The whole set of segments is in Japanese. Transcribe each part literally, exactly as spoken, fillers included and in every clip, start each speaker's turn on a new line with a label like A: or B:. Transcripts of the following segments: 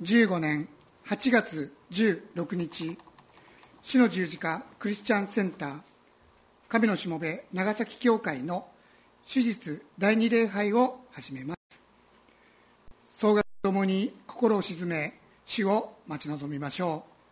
A: じゅうごねんはちがつじゅうろくにち、主の十字架クリスチャンセンター神のしもべ長崎教会の主日第二礼拝を始めます。総額ともに心を静め、主を待ち望みましょう。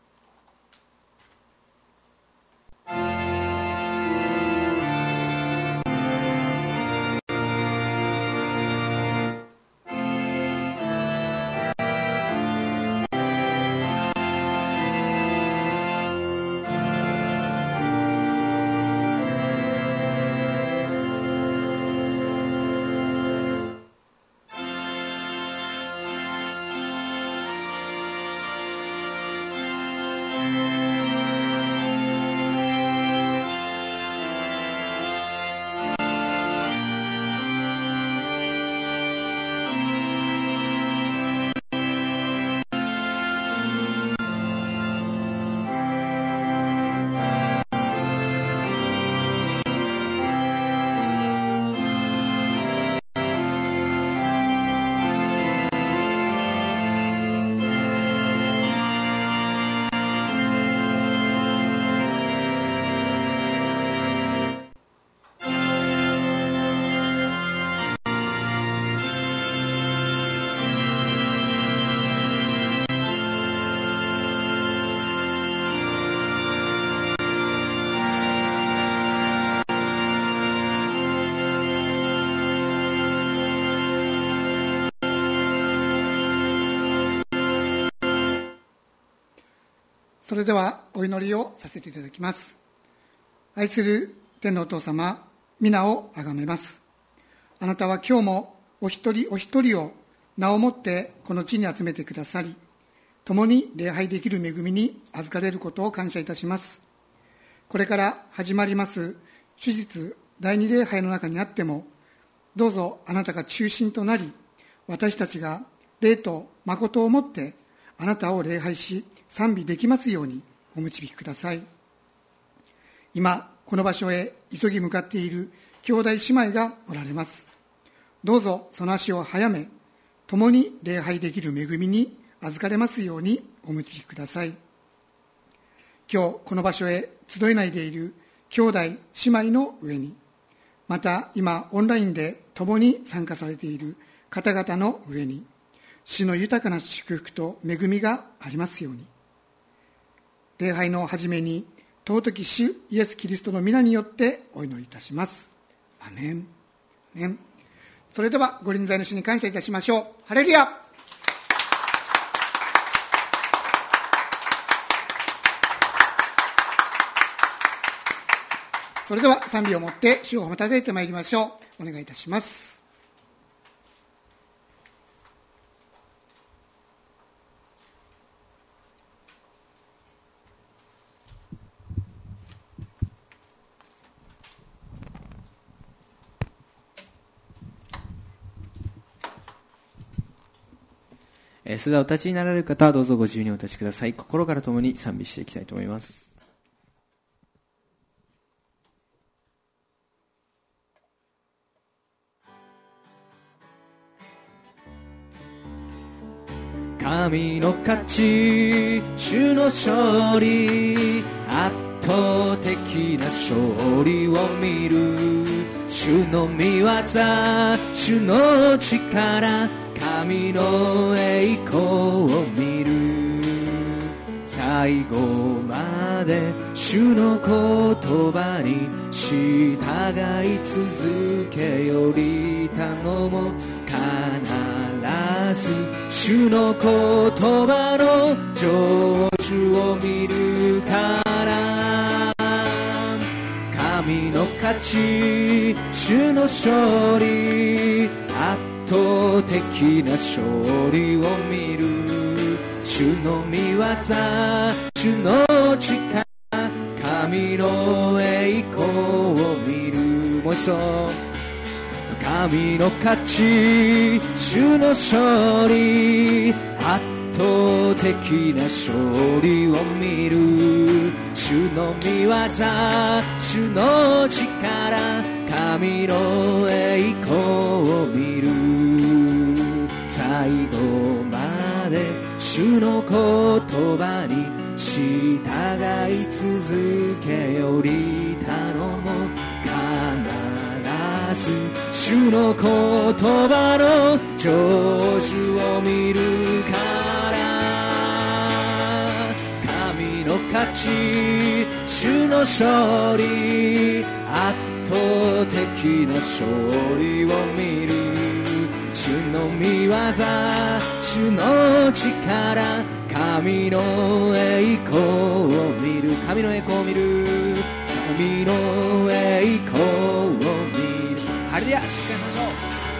A: それではお祈りをさせていただきます。愛する天のお父様、皆をあがめます。あなたは今日もお一人お一人を名をもってこの地に集めてくださり、共に礼拝できる恵みに預かれることを感謝いたします。これから始まります主日第二礼拝の中にあっても、どうぞあなたが中心となり、私たちが霊と誠をもってあなたを礼拝し賛美できますようにお導きください。今この場所へ急ぎ向かっている兄弟姉妹がおられます。どうぞその足を早め、共に礼拝できる恵みに預かれますようにお導きください。今日この場所へ集えないでいる兄弟姉妹の上に、また今オンラインで共に参加されている方々の上に、主の豊かな祝福と恵みがありますように。礼拝の初めに尊き主イエス・キリストの皆によってお祈りいたします。アメン。アメン。それではご臨在の主に感謝いたしましょう。ハレルヤ。それでは賛美をもって主を褒めたたえてまいりましょう。お願いいたします。
B: それではお立ちになられる方はどうぞご自由にお立ちください。心から共に賛美していきたいと思います。神の勝ち、主の勝利、圧倒的な勝利を見る。主の御業、主の力、神の栄光を見る。最後まで主の言葉に従い続けより頼も。必ず主の言葉の成就を見るから。神の勝ち、主の勝利、圧倒的な勝利を見る。主の御業、主の力、神の栄光を見る。もう一度。神の勝ち、主の勝利、圧倒的な勝利を見る。主の御業、主の力、神の栄光を見る。最後まで主の言葉に従い続けより頼もう。必ず主の言葉の成就を見るから。神の勝ち主の勝利、圧倒的な勝利を見る。主の御業、主の力、神の栄光を見る。神の栄光を見る。神の栄光を見る。ハレルヤ、しっかりしましょう。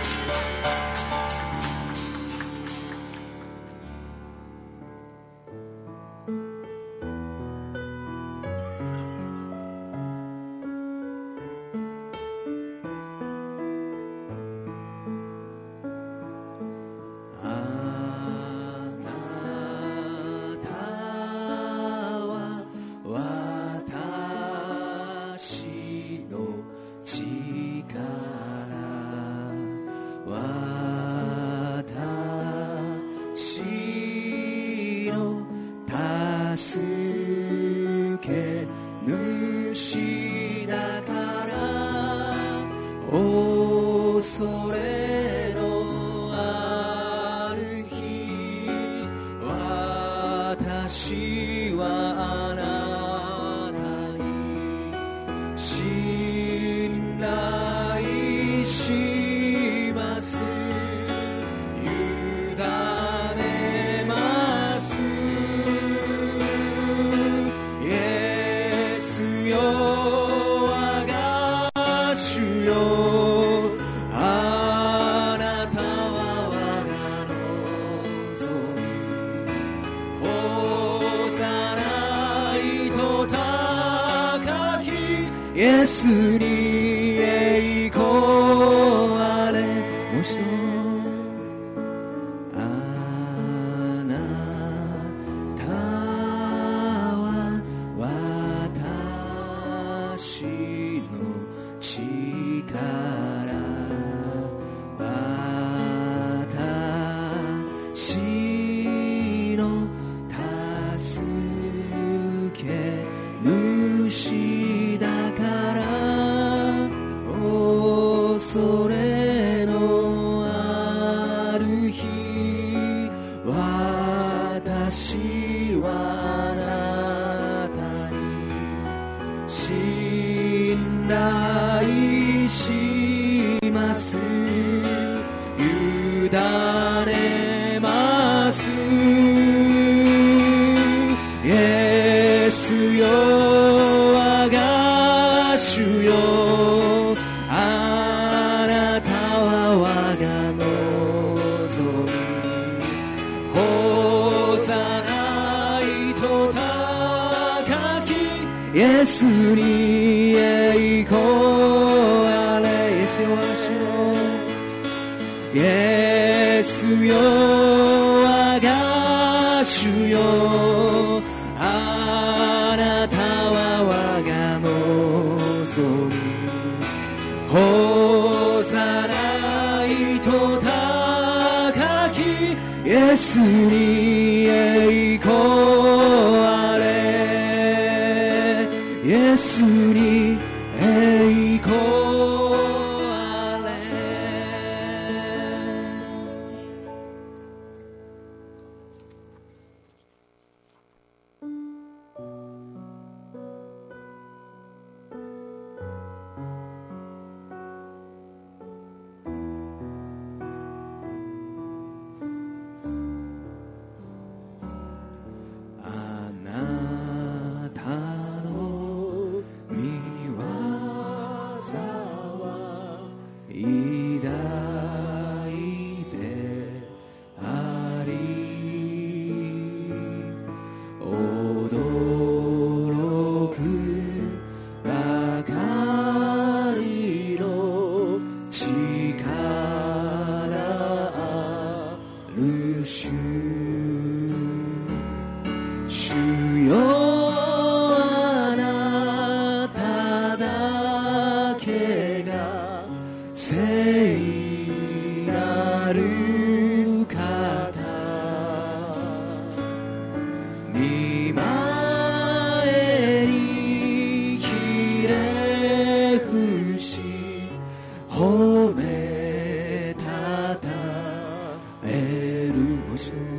B: イエスに栄光あれ。もう一度。あなたは私の力、私の助け主だから恐れのある日、私はあなたに信頼します。委ねます。イエスよ我が主よ、あなたは我が望み。ほざないと高きイエスに栄光あれ。イエスよ我が主よ、イエスよ我が主よ、あなたは我が望み。ほざないと高きイエスに栄光あれ。イエスに栄光あれ。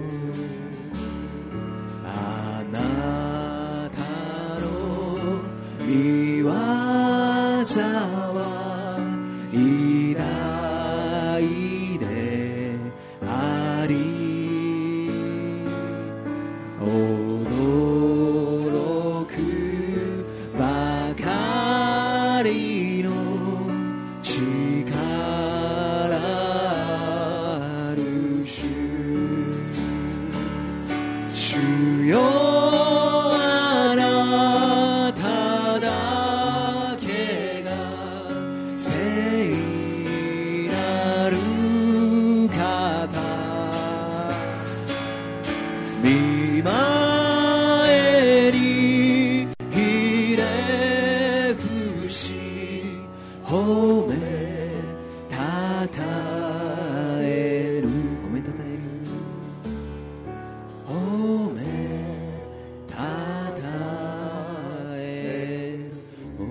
B: あなたの御業は偉大であり、驚くばかりの力ある主。主よあなただけが聖なる方、御前にひれ伏し褒めたたえる、褒めたたえる、褒めたたえる。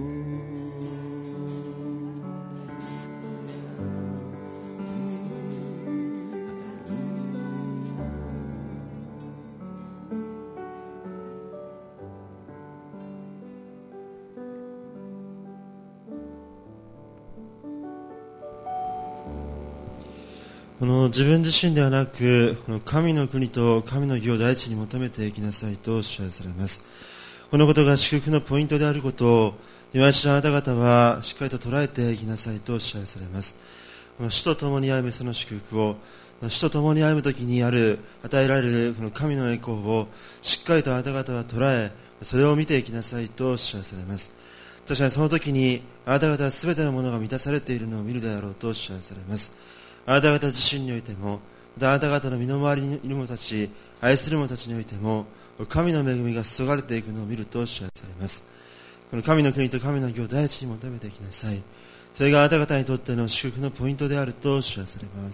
C: この自分自身ではなく、この神の国と神の義を第一に求めていきなさいとおっしゃらされます。このことが祝福のポイントであることを今一度あなた方はしっかりと捉えていきなさいとおっしゃらされます。この主と共に歩むその祝福を、主と共に歩むときにある与えられるこの神の栄光をしっかりとあなた方は捉え、それを見ていきなさいとおっしゃらされます。確かにその時にあなた方は全てのものが満たされているのを見るであろうとおっしゃらされます。あなた方自身においても、またあなた方の身の回りにいる者たち、愛する者たちにおいても、神の恵みが注がれていくのを見るとおっしゃらされます。この神の国と神の義を第一に求めていきなさい。それがあなた方にとっての祝福のポイントであるとおっしゃらされます。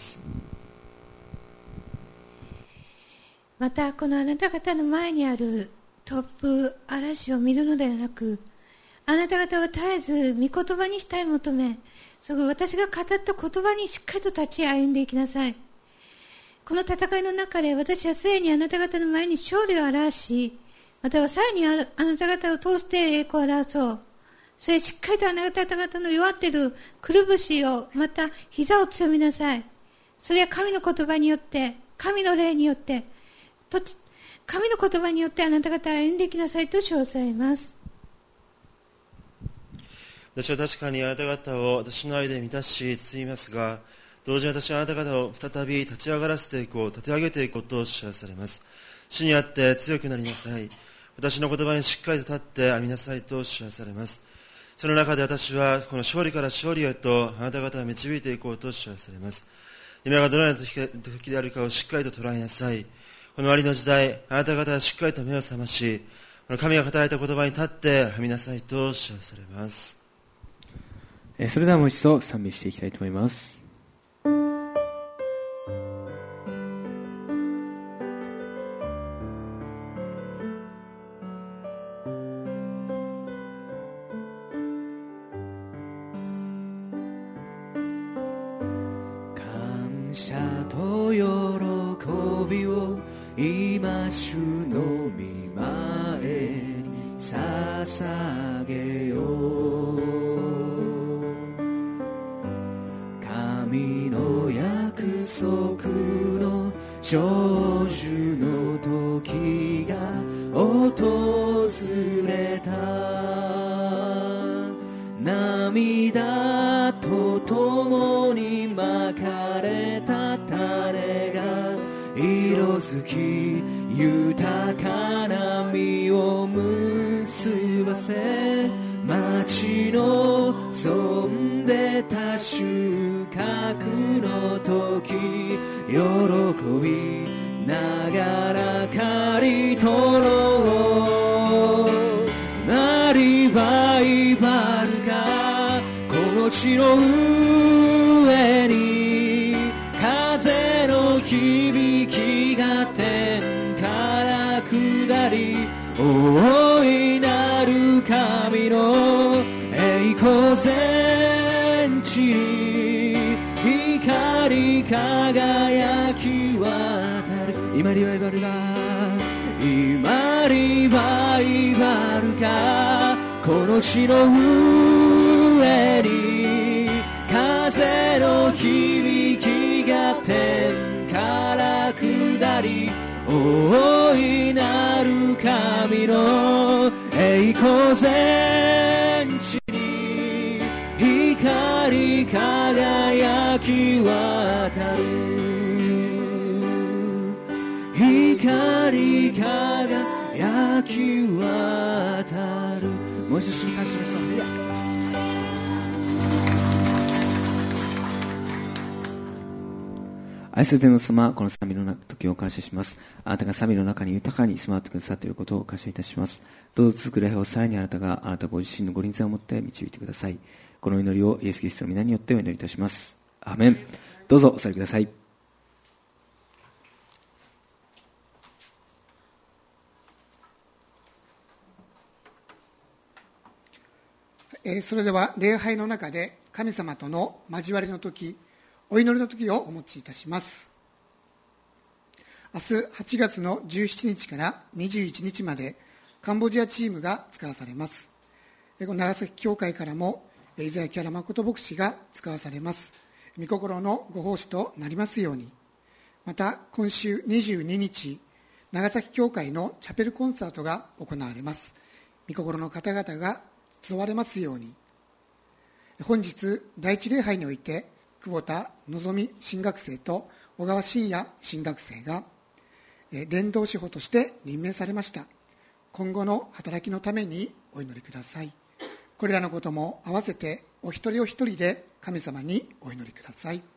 D: またこのあなた方の前にある突風、嵐を見るのではなく、あなた方は絶えず御言葉にしたい求め、その私が語った言葉にしっかりと立ち歩んでいきなさい。この戦いの中で私はすでにあなた方の前に勝利を表し、またはさらにあなた方を通して栄光を表そう。それしっかりとあなた方の弱っているくるぶしを、また膝を強めなさい。それは神の言葉によって、神の霊によって、と神の言葉によってあなた方は歩んでいきなさいと称されます。
C: 私は確かにあなた方を私の愛で満たし包みますが、同時に私はあなた方を再び立ち上がらせていこう、立て上げていこうとおっしゃらされます。主にあって強くなりなさい。私の言葉にしっかりと立って歩みなさいとおっしゃらされます。その中で私はこの勝利から勝利へとあなた方を導いていこうとおっしゃらされます。今がどのような時であるかをしっかりと捉えなさい。この終わりの時代、あなた方はしっかりと目を覚まし、神が語られた言葉に立って歩みなさいとおっしゃらされます。
B: それではもう一度賛美していきたいと思います。感謝と喜びを今主の御前に捧げよう。神の約束の成就の時が訪れた。涙とともにまかれた種が色づき豊かな実を結ばせ、待ち望んでた収穫の時、喜びながら刈り取ろう。なリバイバルがこの地の上に、風の響きが天から下り、大いなる神の栄光全地に光り輝き渡る。今にリバイバルだ、今リバイバルか、この地の上に風の響きが天から下り、大いなる神の栄光全地に光り輝き渡る、光り輝き渡る。もう一度主に感謝しましょう。愛する天の様、この賛美の時を感謝します。あなたが賛美の中に豊かに住まってくださっていることを感謝いたします。どうぞ続く礼拝をさらにあなたがあなたご自身のご臨在をもって導いてください。この祈りをイエス・キリストの皆によってお祈りいたします。アーメン。どうぞお座りください。
A: えー、それでは礼拝の中で神様との交わりの時、お祈りの時をお持ちいたします。明日はちがつのじゅうしちにちからにじゅういちにちまでカンボジアチームが使わされます。長崎教会からもイザヤ木原誠牧師が使わされます。御心のご奉仕となりますように。また今週にじゅうににち、長崎教会のチャペルコンサートが行われます。御心の方々が集われますように。本日第一礼拝において久保田望美新学生と小川真也新学生が伝道師補として任命されました。今後の働きのためにお祈りください。これらのことも合わせてお一人お一人で神様にお祈りください。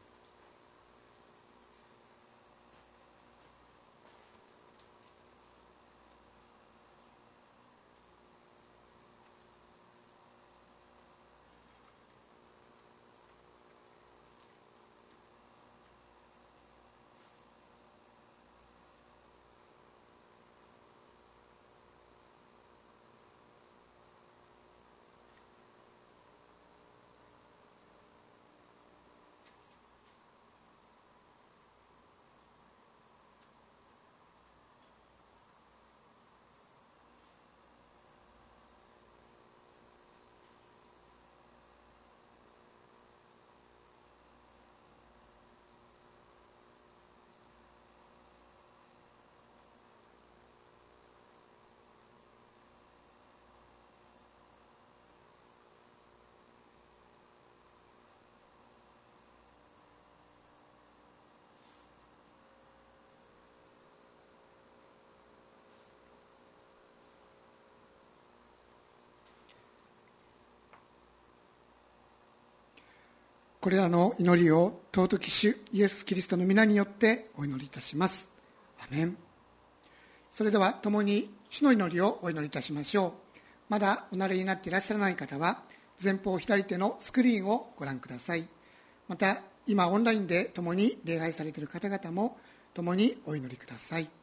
A: これらの祈りを尊き主イエス・キリストの皆によってお祈りいたします。アメン。それでは共に主の祈りをお祈りいたしましょう。まだお慣れになっていらっしゃらない方は前方左手のスクリーンをご覧ください。また今オンラインで共に礼拝されている方々も共にお祈りください。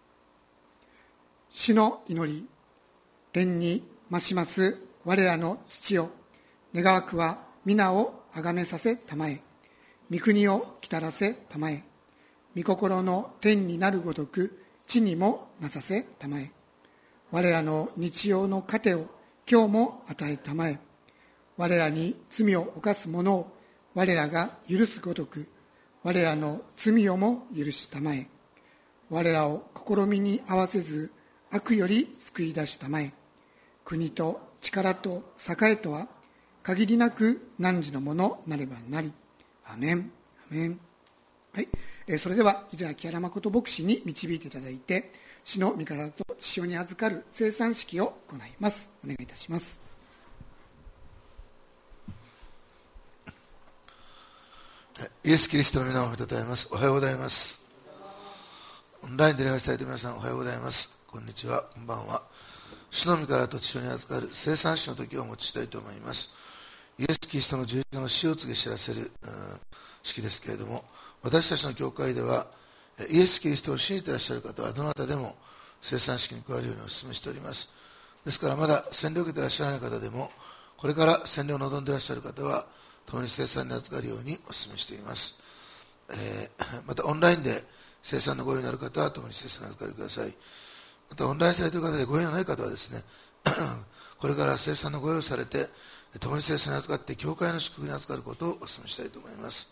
A: 主の祈り。天に増します我らの父よ、願わくは皆をあがめさせたまえ、御国を来たらせたまえ、御心の天になるごとく地にもなさせたまえ、我らの日曜の糧を今日も与えたまえ、我らに罪を犯す者を我らが許すごとく我らの罪をも許したまえ、我らを試みに合わせず悪より救い出したまえ、国と力と栄とは限りなく汝のものなればなり。アメン。アメン。はい。えー、それでは、イザヤ木原誠牧師に導いていただいて、主の御体と血潮に預かる聖餐式を行います。お願いいたします。
E: イエス・キリストの皆を褒めたたえます。おはようございます。オンラインで礼拝されている皆さん、おはようございます。こんにちは、こんばんは。主の御体と血潮に預かる聖餐式の時をお持ちしたいと思います。イエス・キリストの十字架の死を告げ知らせる式ですけれども、私たちの教会ではイエス・キリストを信じていらっしゃる方はどなたでも聖餐式に加わるようにお勧めしております。ですからまだ洗礼を受けていらっしゃらない方でも、これから洗礼を望んでいらっしゃる方は共に聖餐に預かるようにお勧めしています。えー、またオンラインで聖餐のご用になる方は共に聖餐を預かりください。またオンラインされている方でご用のない方はですねこれから聖餐のご用されて共に聖餐に預かって教会の祝福に預かることをお勧めしたいと思います。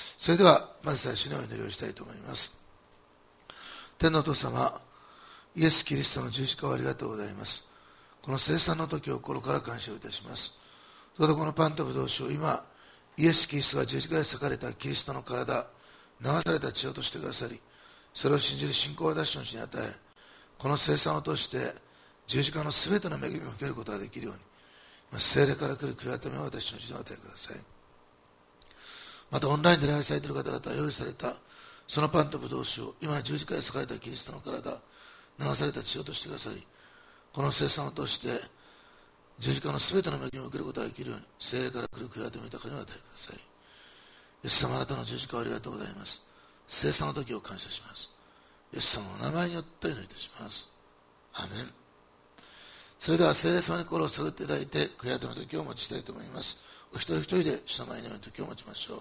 E: それではまず最初にお祈りをしたいと思います。天のお父様、イエス・キリストの十字架をありがとうございます。この聖餐の時を心から感謝をいたします。それでこのパンとブドウ酒を今イエス・キリストが十字架で裂かれたキリストの体、流された血をとしてくださり、それを信じる信仰を私のうちに与え、この聖餐を通して十字架のすべての恵みを受けることができるように、聖霊から来る悔い改めを私のうちにお与えください。またオンラインで礼拝されている方々が用意されたそのパンとブドウ酒を今十字架で裂かれたキリストの体、流された血をとしてくださり、この聖餐を通して十字架のすべての恵みを受けることができるように、聖霊から来る悔い改めを豊かにお与えください。イエス様、あなたの十字架をありがとうございます。聖餐の時を感謝します。イエス様の名前によってお祈りいたします。アーメン。それでは聖霊様に心を探っていただいて悔い改めの時をお持ちしたいと思います。お一人一人で主の前において時を持ちましょう。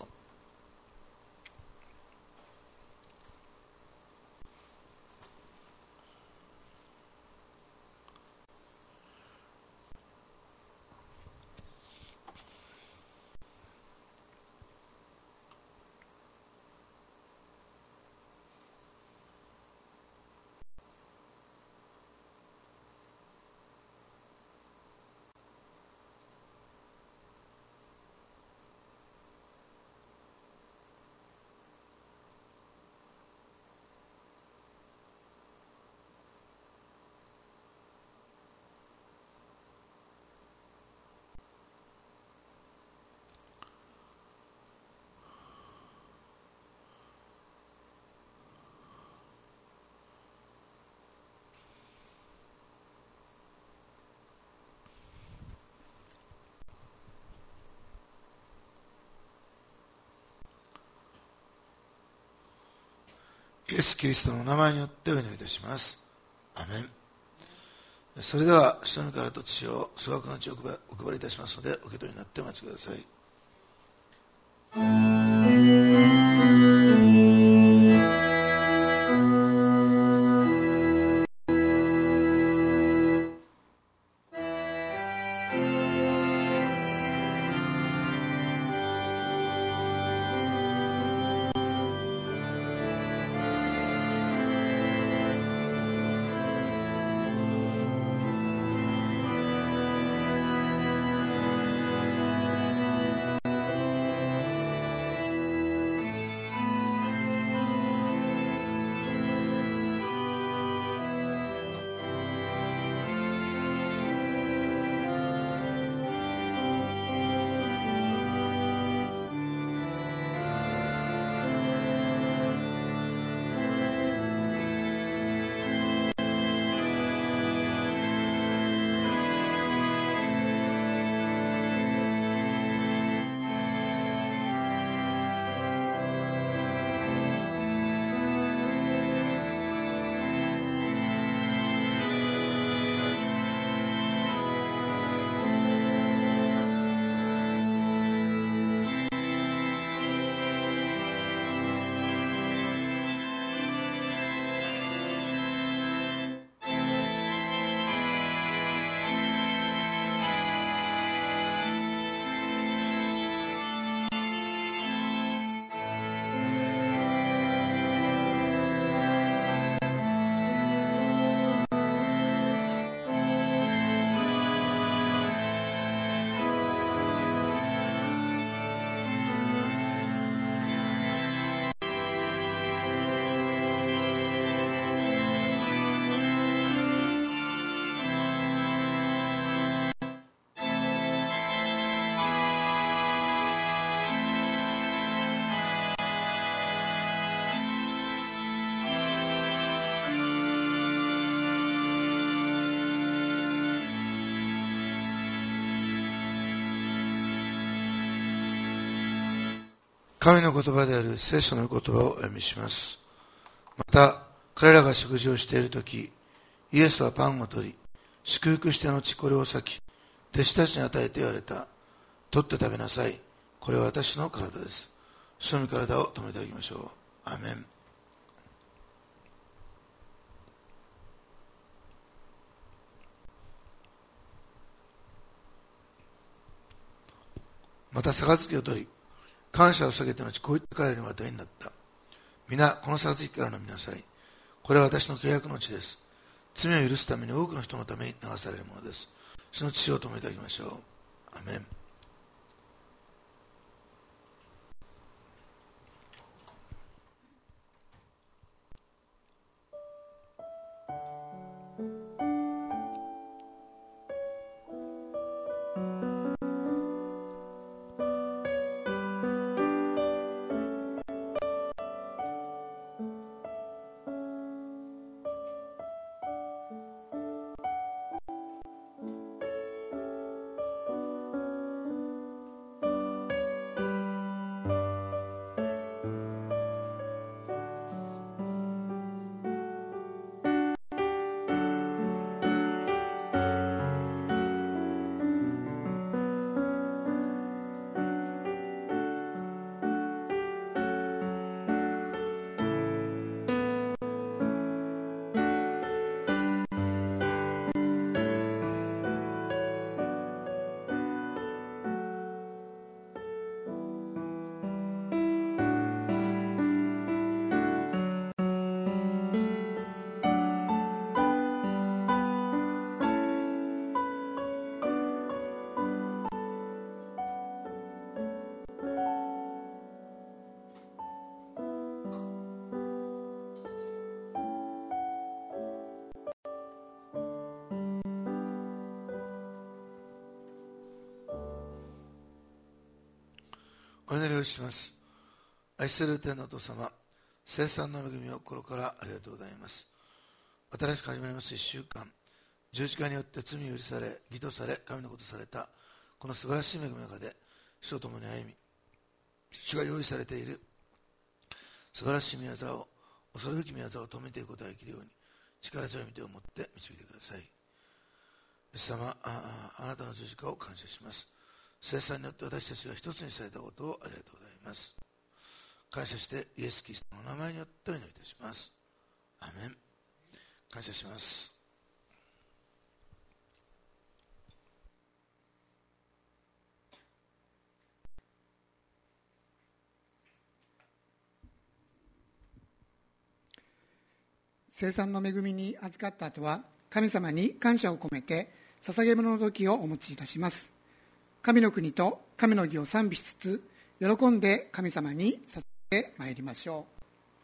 E: イエス・キリストの名前によってお祈りいたします。アメン。それでは主の御からと血を粗悪の血をお配りいたしますので、お受け取りになってお待ちください。神の言葉である聖書の言葉をお読みします。また彼らが食事をしているとき、イエスはパンを取り、祝福して後これを裂き、弟子たちに与えて言われた。取って食べなさい。これは私の体です。主の御体を共にいただきましょう。アーメン。 また杯を取り、感謝を下げた後、こういった彼らにお与えになった。皆、この杯から飲みなさい。これは私の契約の血です。罪を許すために多くの人のために流されるものです。主の血を共めていただきましょう。アメン。お祈りをします。愛する天のお父様、聖賛の恵みを心からありがとうございます。新しく始まりますいっしゅうかん、十字架によって罪を許され、義とされ、神のことされたこの素晴らしい恵みの中で主と共に歩み、主が用意されている素晴らしい御業を、恐るべき御業を止めていくことができるように、力強い御手を持って導いてください。イエス様、あ, あなたの十字架を感謝します。聖餐によって私たちが一つにされたことをありがとうございます。感謝してイエス・キリストの名前によってお祈りいたします。アメン。感謝します。
A: 聖餐の恵みに預かった後は、神様に感謝を込めて捧げ物の時をお持ちいたします。神の国と神の義を賛美しつつ、喜んで神様に捧げてまいりましょう。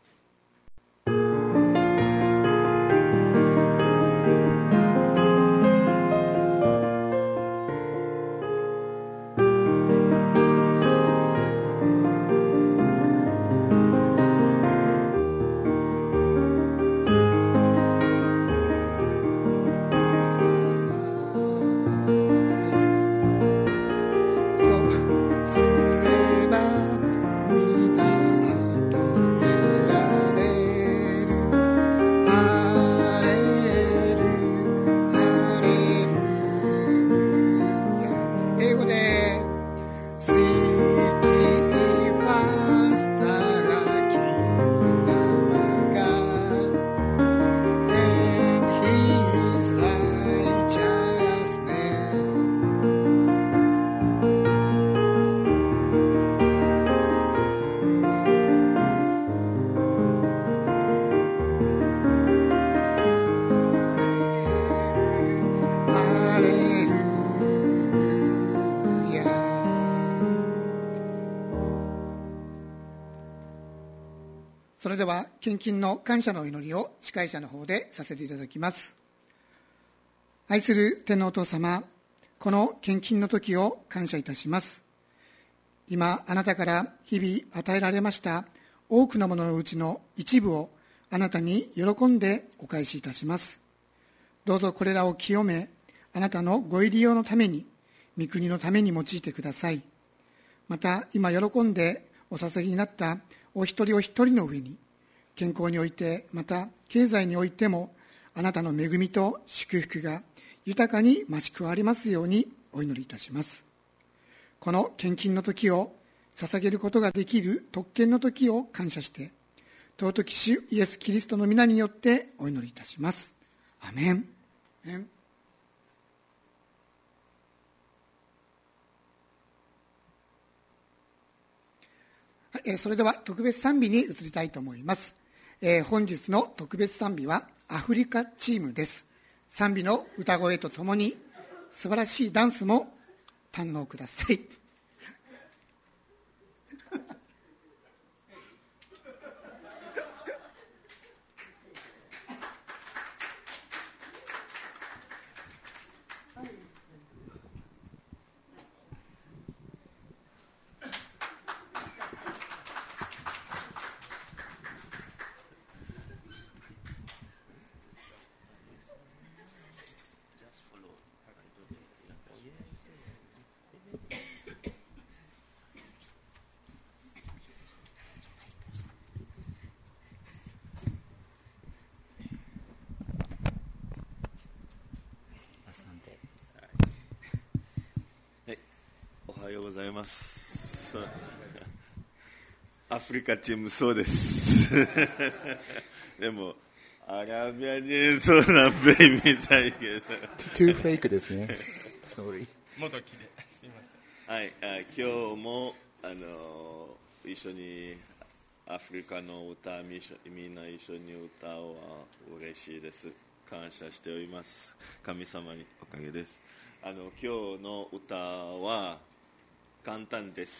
A: それでは献金の感謝のお祈りを司会者の方でさせていただきます。愛する天のお父様、この献金の時を感謝いたします。今あなたから日々与えられました多くのもののうちの一部をあなたに喜んでお返しいたします。どうぞこれらを清め、あなたのご入り用のために、御国のために用いてください。また今喜んでお捧げになったお一人お一人の上に、健康においてまた経済においてもあなたの恵みと祝福が豊かに増し加わりますようにお祈りいたします。この献金の時を捧げることができる特権の時を感謝して、尊き主イエス・キリストの皆によってお祈りいたします。アメン。アメン。 えー、それでは特別賛美に移りたいと思います。えー、本日の特別賛美はアフリカチームです。賛美の歌声とともに素晴らしいダンスも堪能ください。
F: おはようございます。アフリカチームそうですでもアラビア人そうなベイみたいけど
G: トゥーフェイクですねSorry
F: もっときれいすいません。はい、あ今日もあの一緒にアフリカの歌みんな一緒に歌うは嬉しいです。感謝しております。神様におかげです。あの今日の歌は簡単です。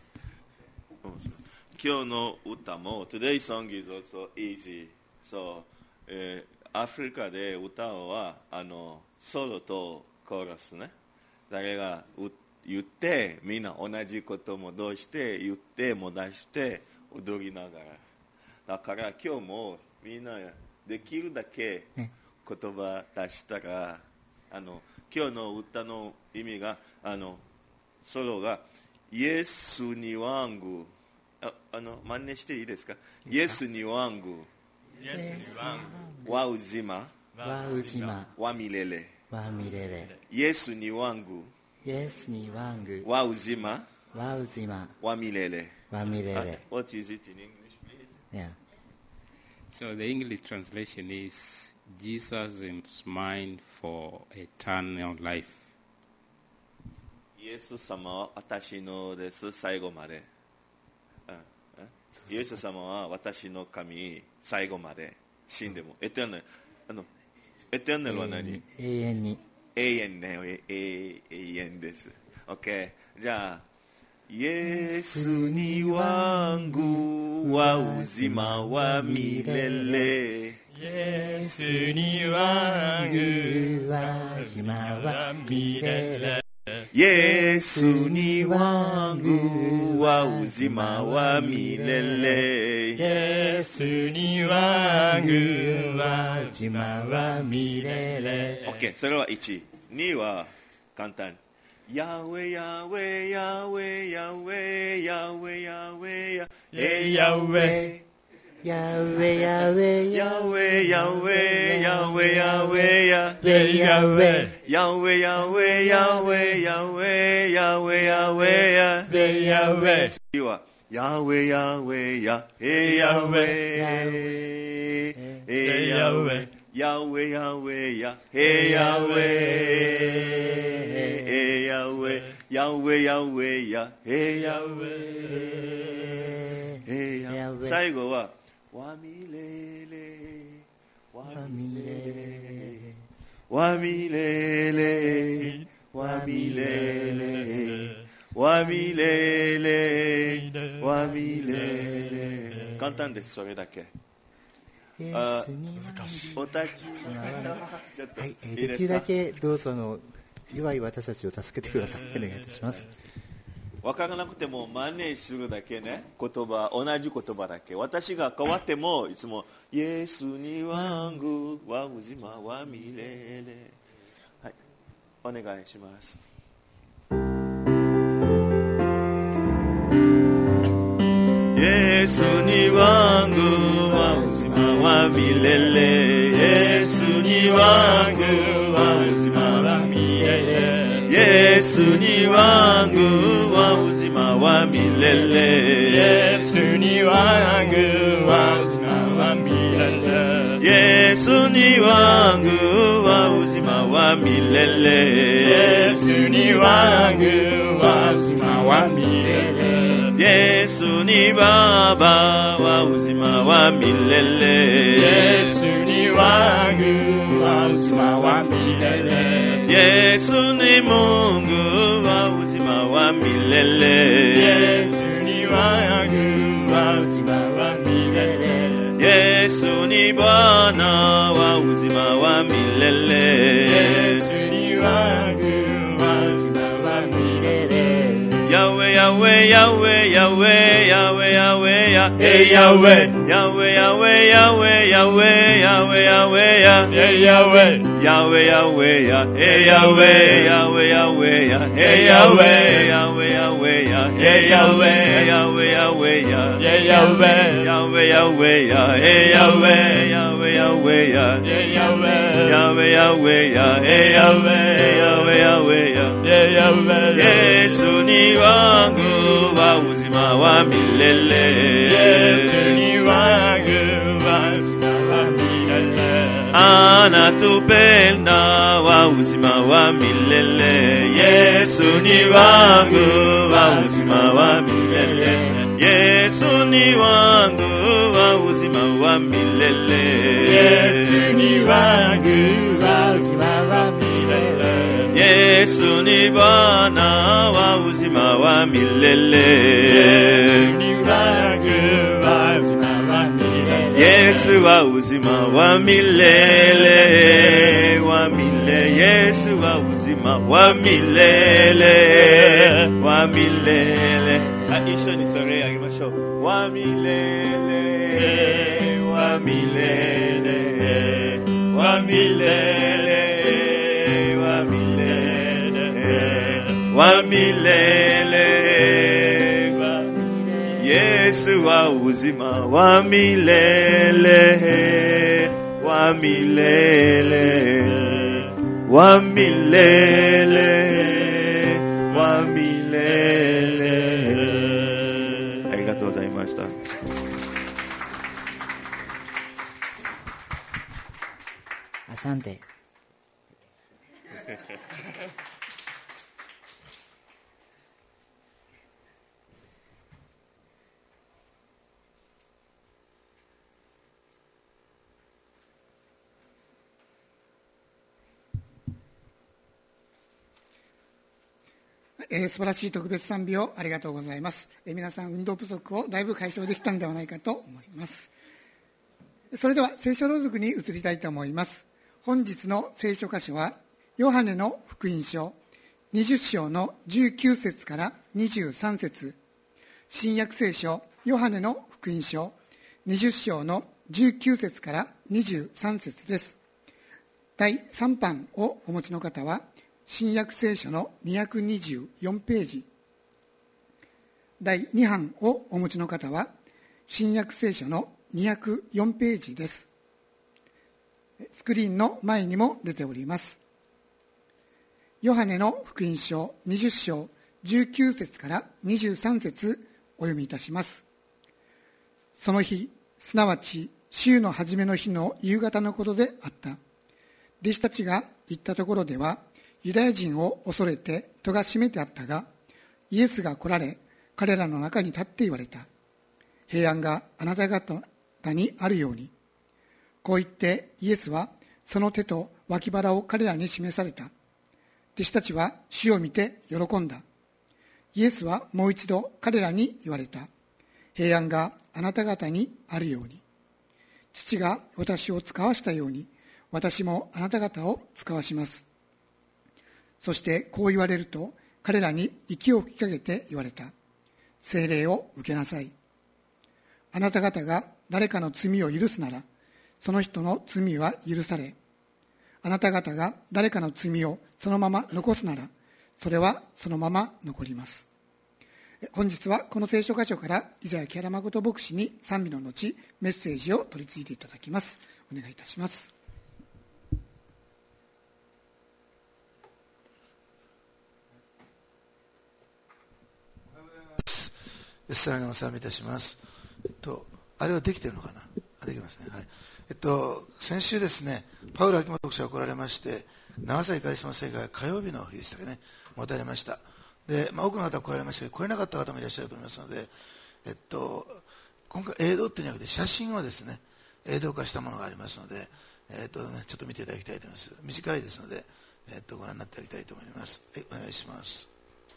F: 今日の歌も Today's song is also easy. So、えー、アフリカで歌はあのソロとコーラスね。誰が言ってみんな同じこともどうして言っても出して踊りながら。だから今日もみんなできるだけ言葉出したら、あの今日の歌の意味があのソロがイエスにワング、ああの真似していいですか？イエスにワング、イエスにワング、ワウジマ、
G: ワウジマ、
F: ワミレレ、
G: ワミレレ、
F: イエスにワング、
G: イエスにワング、
F: ワウジマ、
G: ワウジマ、
F: ワミレレ、
G: ワミレレ。
F: What is it in English, please?
G: Yeah.
H: So the English translation is Jesus is mine for eternal life.
F: イエス様は私のです、最後まで。イエス様は私の神、最後まで死んでも。エテルネル、あの、エテルネルは何？
G: 永遠に。
F: 永遠ね、永遠です。OK。じゃあ、イエスにワングはウジマはミレレ。
B: イエスにワングはウジマはミレレ。
F: イエスにワングはウジマはミレレ。
B: イエスにワングはウジマはミレレ。
F: OK、 それはいち。には簡単。ヤウェヤウェヤウェヤウェヤウェヤウェヤエヤウェ
G: ヤウェヤウェ
F: ヤウェヤウェヤウェヤウェヤ
B: ウェヤウェ
F: ヤウェヤウェヤウェヤウェヤウェヤウェヤ
B: ウェヤウェ
F: 次はヤウェヤウェヤエヤウェエヤウェヤウェヤウェヤエヤウェエヤウェヤウェヤウェヤエヤウェエヤウェ最後はワミレレワミレレワミレレワミレレワミレレワミレレ簡単です。それだけ。あおたち
G: はい、えー、できるだけどうぞの弱い私たちを助けてください。お願いいたします。
F: 分からなくても真似するだけね、言葉同じ言葉だけ。私が変わってもいつもイエスにワングワウジマワミレレ。はい、お願いします。イエスにワングワウジマワミレレ。イエスにワングワウジマワミレレ。イエスにワングワウジマワミレレ。イエスにワングワウジマワミレレ。イエスにワングワウジマワミレレ。イエスにワングワウジマワミレレ。 예수 니 바바와 우지마와 밀렐레
I: 예수 니 왕과 우지마와 밀렐레
F: 예수 니 몽구와 우지마와 밀렐레
I: 예수 니 왕과 우지마와 밀렐레
F: 예수 니 바나와 우지마와 밀렐레
I: 예수 니 왕과 우지마와 밀렐레
F: 야외 야외 야외 야외 야외 야외야
I: 에 야외
F: 야외 야외 야외 야외 야외 야외야
I: 에 야외
F: 야외 야외야 에 야외 야외 야외야 에 야외 야외 야외야 에 야외 야외 야외야
I: 에 야외
F: 야외 야외야 에 야외 야외 야외야
I: 에 야외
F: 야외 야외야 에 야외 야외 야외야
I: 에 야외
F: 예수 니 왕구와 우지마와 밀렐레
I: 예수 니 왕과 우지마와 밀렐레
F: 아나투 벨나와 우지마와 밀렐레 예수 니 왕구와 우지마와 밀렐레 예수 니 왕구와 우지마와 밀렐레
I: 예수 니 왕과 우지마와 밀렐레
F: 예수 니 바나와 우지마와 밀렐레
I: 예수 니 왕과 우지마와 밀렐레
F: 예수와 우지마와 밀렐레 와 밀레 예수와 우지마와 밀렐레 와 밀렐레 아, 一緒にそれあげましょうわみれれわみれれわみれれわみれれわみれれイエスはうじまわみれれわみれれわみれれわみれれありがとうございました。
G: アサンテ
A: えー、素晴らしい特別賛美をありがとうございます。えー、皆さん運動不足をだいぶ解消できたのではないかと思います。それでは聖書朗読に移りたいと思います。本日の聖書箇所はヨハネの福音書にじゅっ章のじゅうきゅう節からにじゅうさん節、新約聖書ヨハネの福音書にじゅっ章のじゅうきゅう節からにじゅうさん節です。だいさん版をお持ちの方は新約聖書のにひゃくにじゅうよんページ、だいに版をお持ちの方は新約聖書のにひゃくよんページです。スクリーンの前にも出ております。ヨハネの福音書にじゅっ章じゅうきゅう節からにじゅうさん節お読みいたします。その日、すなわち週の初めの日の夕方のことであった。弟子たちが行ったところではユダヤ人を恐れて戸が閉めてあったが、イエスが来られ彼らの中に立って言われた。平安があなた方にあるように。こう言ってイエスはその手と脇腹を彼らに示された。弟子たちは主を見て喜んだ。イエスはもう一度彼らに言われた。平安があなた方にあるように。父が私を使わしたように私もあなた方を使わします。そしてこう言われると彼らに息を吹きかけて言われた。聖霊を受けなさい。あなた方が誰かの罪を許すならその人の罪は許され、あなた方が誰かの罪をそのまま残すならそれはそのまま残ります。本日はこの聖書箇所からイザヤ木原誠牧師に賛美の後メッセージを取り次いでいただきます。お願いいたします。
E: イエス様にお賛美いたします。えっと、あれはできてるのかな。あ、できますね。はい。えっと、先週ですね、パウロ秋元牧師が来られまして、長崎カリスマ聖会火曜日の日でしたかね、持たれました。 で、まあ、多くの方が来られましたけど、来れなかった方もいらっしゃると思いますので、えっと、今回映像っていうんじゃなくて写真をですね、映像化したものがありますので、えっとね、ちょっと見ていただきたいと思います。短いですので、えっと、ご覧になっていただきたいと思います。はい、お願いします。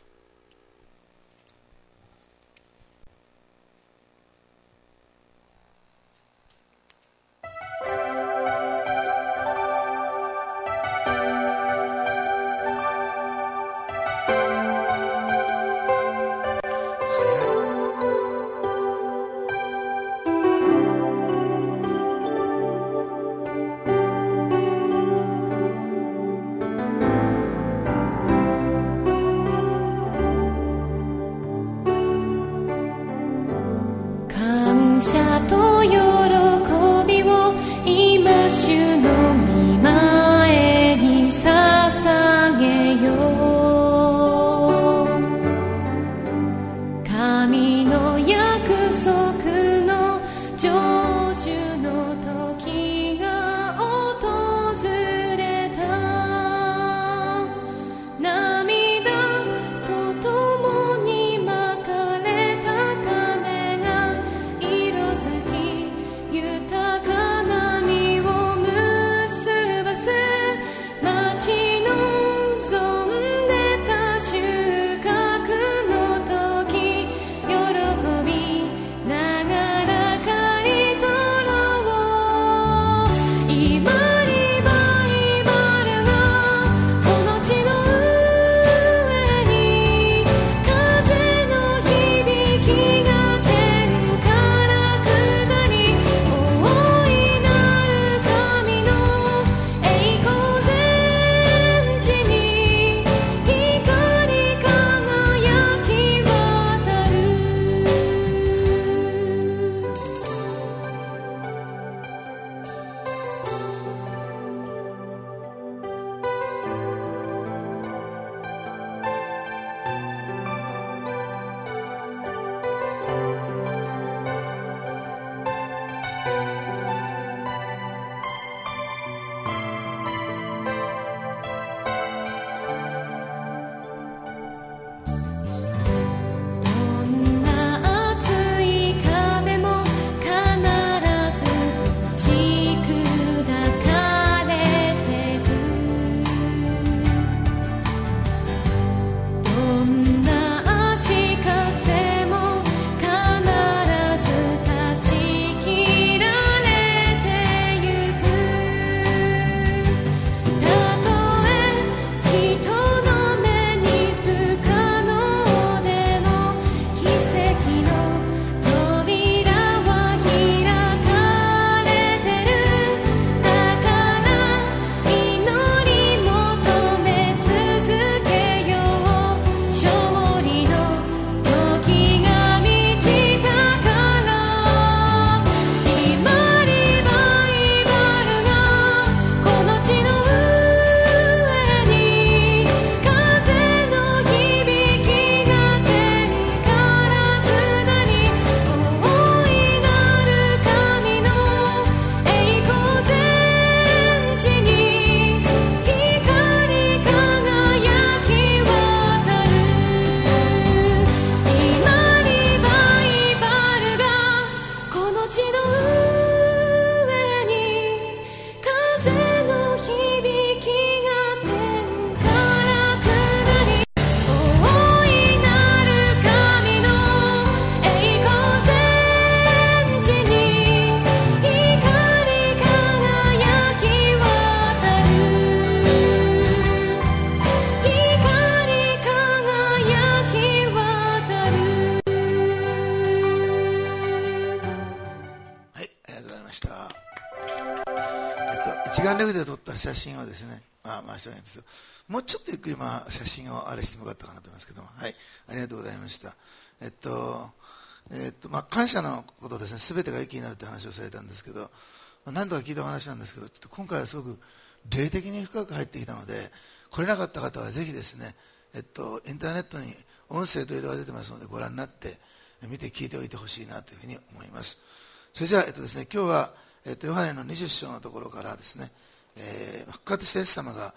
E: 一眼レフで撮った写真をですね、まあ、回してあげるんですよ。もうちょっとゆっくり、まあ、写真をあれしてもよかったかなと思いますけども、はい、ありがとうございました。えっと、えっと、まあ、感謝のことですね、すべてが益になるって話をされたんですけど、何度か聞いたお話なんですけど、ちょっと今回はすごく霊的に深く入ってきたので、来れなかった方はぜひですね、えっと、インターネットに音声と映像が出てますので、ご覧になって、見て聞いておいてほしいなというふうに思います。それじゃあ、えっとですね、今日は、えっと、ヨハネのにじゅっ章のところからですね、えー、復活したイエス様が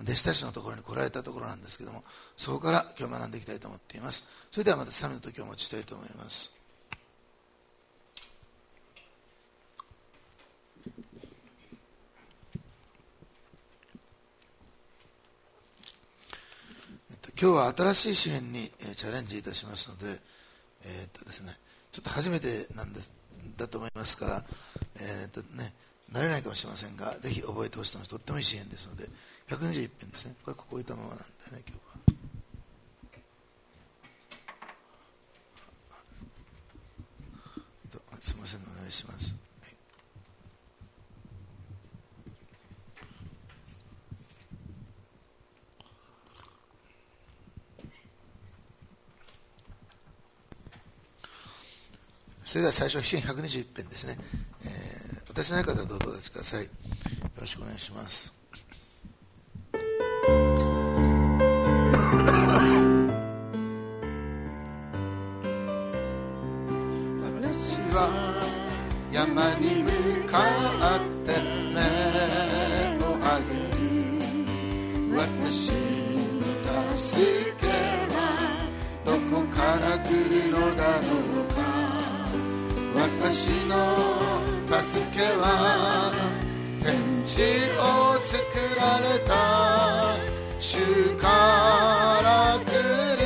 E: 弟子たちのところに来られたところなんですけども、そこから今日学んでいきたいと思っています。それではまた賛美の時をお持ちしたいと思います。今日は新しい詩篇にチャレンジいたしますので、えーっとですね、ちょっと初めてなんですだと思いますから、えーっとね、慣れないかもしれませんが、ぜひ覚えてほしいと思います。とってもいい詩篇ですので、ひゃくにじゅういち編ですね。これここ置いたままなんだよね、今日は。すみません、お願いします。それでは最初は詩編ひゃくにじゅういち編ですね。えー、私のない方はどうぞお立ちください。よろしくお願いします。私は山に向かって目を上げる。私の助けはどこから来るのだろうか。私の助けは天地を作られた主から来る。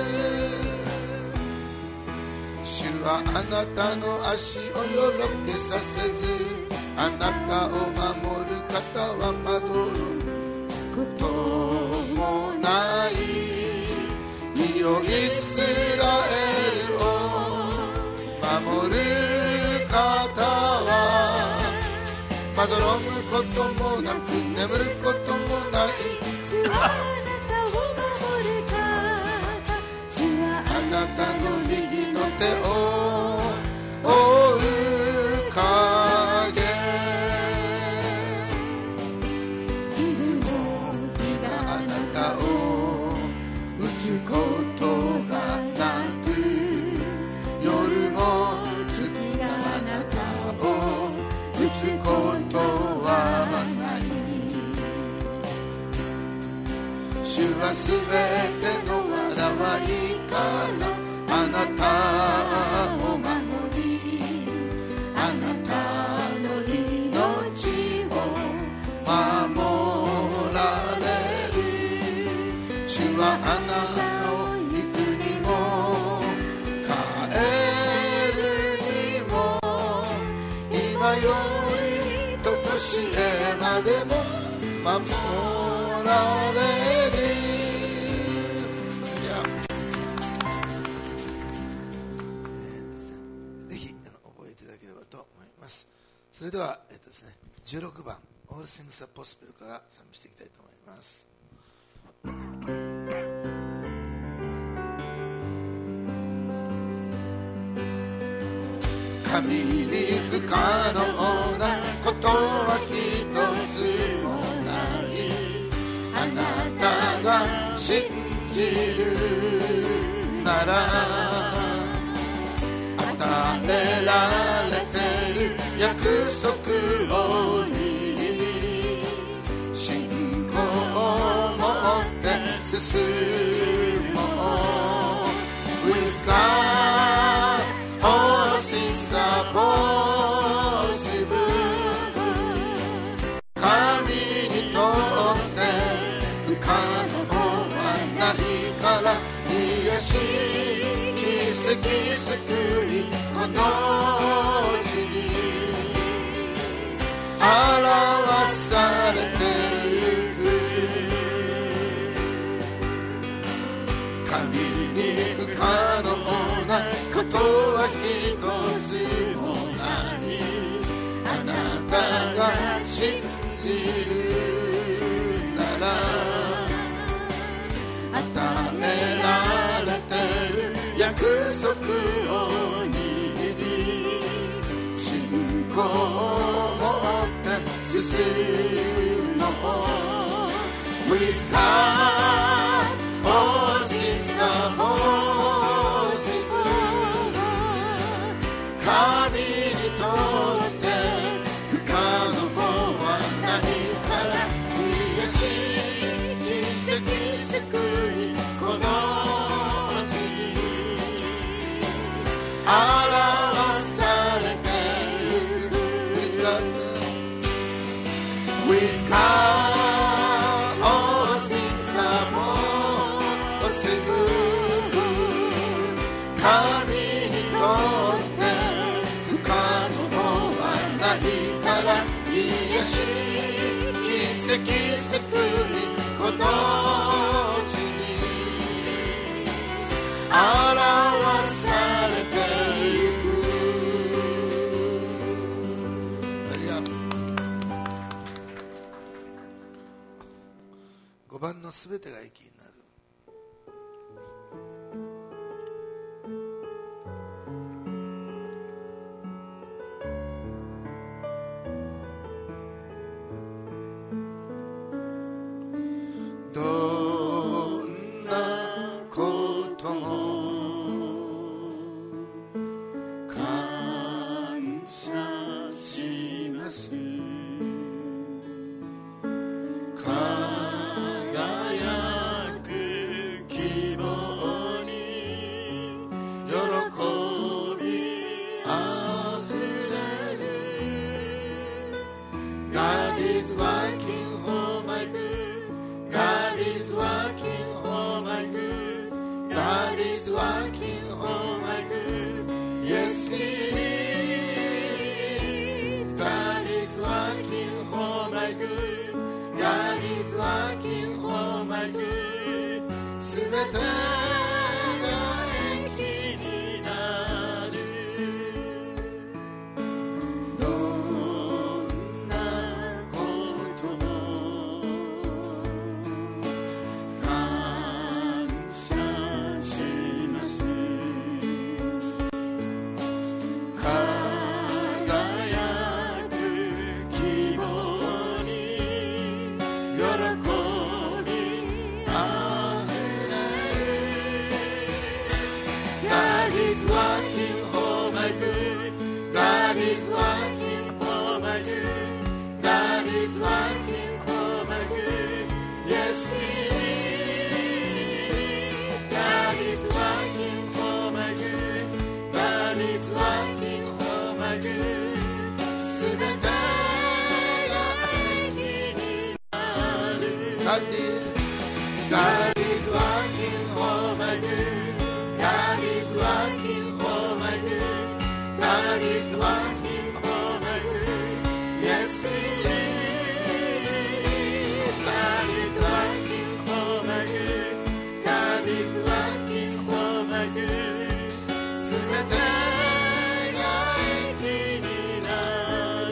E: 主はあなたの足をよろけさせず、あなたを守る方は惑うこともない。身をイスラエルを守る方はまどろむこともなく眠ることもない。主はあなたを守る方、主はあなたの右の手を覆う影。昼も日があなたを打つことがなく、夜も月があなたを打つことはない。主はすべての災いからあなたを守り、あなたの命を守られる。主はあなたの幾にも帰るにも今よりとこしえまでも守られる。じゃあ、えー、ぜひ覚えていただければと思います。それでは、えーとですね、じゅうろくばん All Things Are Possible から賛美していきたいと思います。神に不可能なことは一つもない。あなたが信じるなら与えられてる約束を握り、信仰を持って進もう。With God all things are possible。 神にとって不可能はないから、癒し奇跡救いこの地に表されてゆく。神に不可能なことは一つもない。あなたが信じるなら与えられてる約束を握り、信仰を持って進もう。With God all things are possible。 神にとって不可能はないから、癒しき救いこの地に表されていく。ごばんのすべてが益になる。どんなことも感謝します。輝く希望に喜びあふれる。 God is working for my good.God is working for my good. God is working for my good. Yes, He is. God is working for my good. God is working for my good. すべてが益になる。どんなことも感謝します。輝く希望に喜びあふれる。 God is working for my good. God is working for my good. God is working for my good. Yes, He is.God is working for my good. God is working for my good. すべてが益になる。God is God is working for my good. God is working for my good. God is working for my good. Yes, He is.God is working for my good. God is working for my good. すべてが益になる。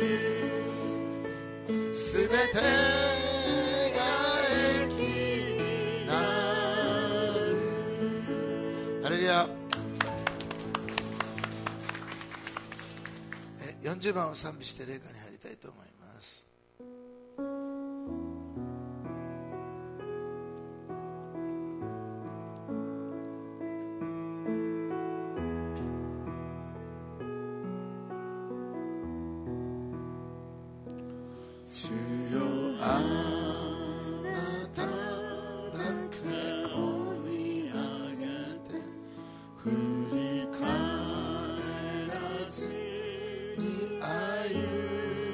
E: すべてが益になる。ハレルヤ。えよんじゅうばんを賛美して礼歌に入りたいと思います。主よあなただけを見上げて振り返らずに歩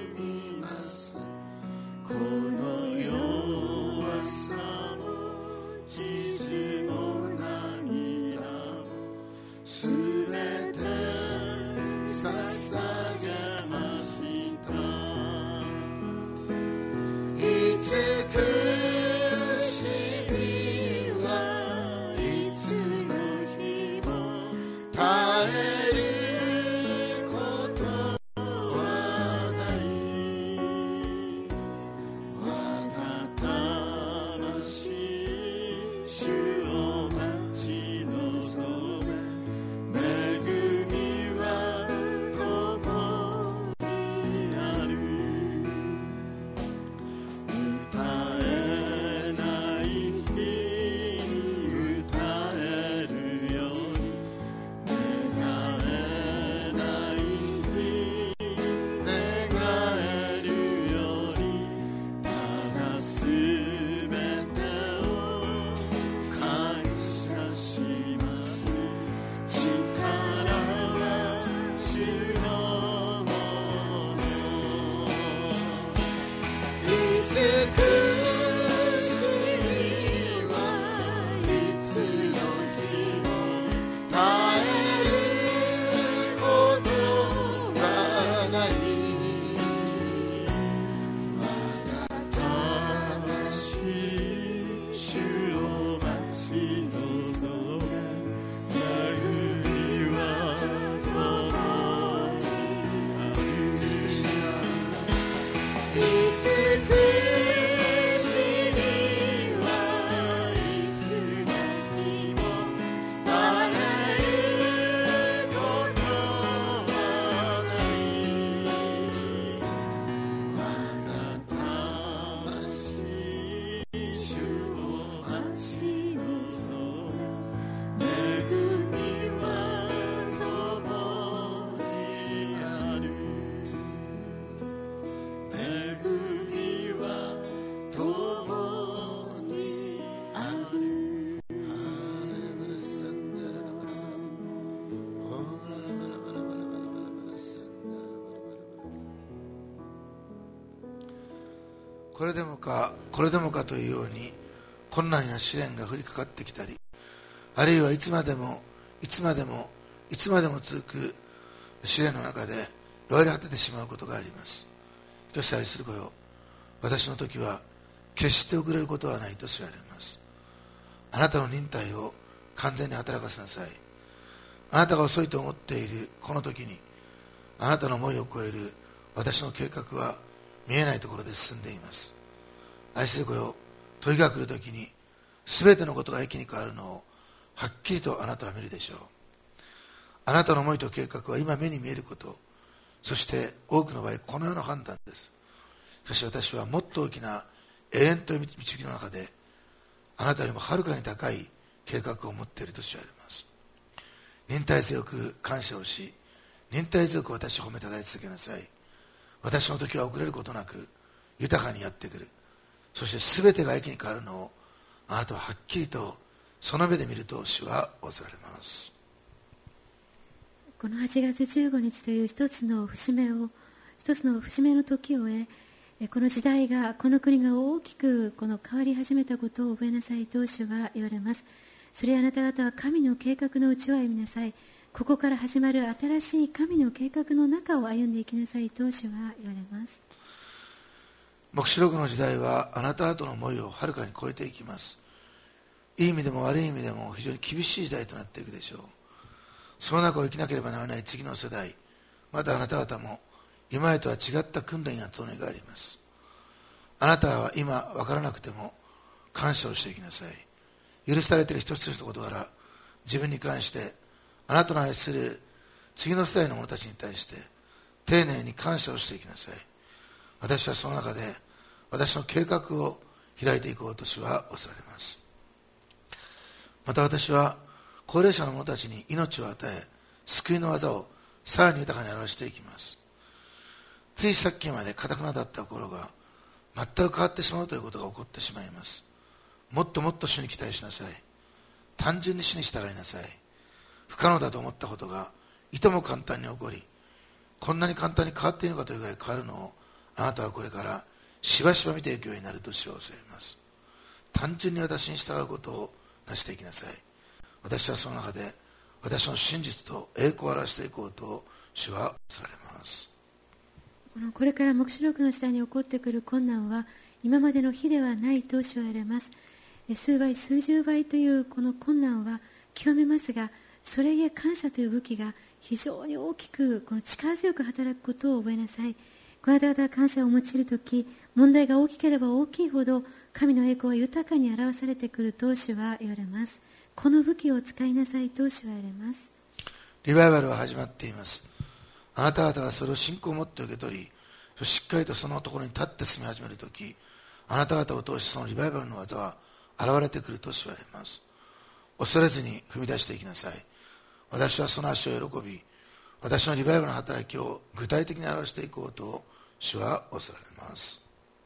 E: これでもかこれでもかというように困難や試練が降りかかってきたり、あるいはいつまでもいつまでもいつまでも続く試練の中で弱り果ててしまうことがあります。しかし愛する子よ、私の時は決して遅れることはないと知られます。あなたの忍耐を完全に働かせなさい。あなたが遅いと思っているこの時に、あなたの思いを超える私の計画は見えないところで進んでいます。愛する子よ、問いが来る時に全てのことが一気に変わるのをはっきりとあなたは見るでしょう。あなたの思いと計画は今目に見えること、そして多くの場合この世の判断です。しかし私はもっと大きな永遠という導きの中で、あなたよりもはるかに高い計画を持っていると知られます。忍耐強く感謝をし、忍耐強く私を褒めたたえ続けなさい。私の時は遅れることなく豊かにやってくる。そして全てが一気に変わるのをあなたははっきりとその目で見ると主は仰せられます。
J: このはちがつじゅうごにちという一つの節目を一つの節目の時を終え、この時代がこの国が大きくこの変わり始めたことを覚えなさいと主は言われます。それあなた方は神の計画のうちを歩みなさい。ここから始まる新しい神の計画の中を歩んでいきなさいと主は言われます。
E: 黙示録の時代はあなた方の思いをはるかに超えていきます。いい意味でも悪い意味でも非常に厳しい時代となっていくでしょう。その中を生きなければならない次の世代、またあなた方も今までとは違った訓練や務めがあります。あなたは今分からなくても感謝をしていきなさい。許されている一つ一つの事柄、自分に関してあなたの愛する次の世代の者たちに対して丁寧に感謝をしていきなさい。私はその中で私の計画を開いていこうと主は仰せられます。また私は高齢者の者たちに命を与え、救いの技をさらに豊かに表していきます。ついさっきまで堅くなだった心が全く変わってしまうということが起こってしまいます。もっともっと主に期待しなさい。単純に主に従いなさい。不可能だと思ったことがいとも簡単に起こり、こんなに簡単に変わっているのかというぐらい変わるのをあなたはこれからしばしば見ていくようになると主は教えます。単純に私に従うことをなしていきなさい。私はその中で私の真実と栄光を表していこうと主は仰せられます。
J: このこれから黙示録の時代に起こってくる困難は今までの日ではないと主は言われます。数倍数十倍というこの困難は極めますが、それゆえ感謝という武器が非常に大きくこの力強く働くことを覚えなさい。この方々は感謝を用いるとき、問題が大きければ大きいほど神の栄光は豊かに表されてくると主は言われます。この武器を使いなさいと主は言われます。
E: リバイバルは始まっています。あなた方がそれを信仰を持って受け取り、しっかりとそのところに立って進み始めるとき、あなた方を通してそのリバイバルの技は現れてくると主は言われます。恐れずに踏み出していきなさい。私はその足を喜び、私のリバイバルの働きを具体的に表していこうと主は仰せられます。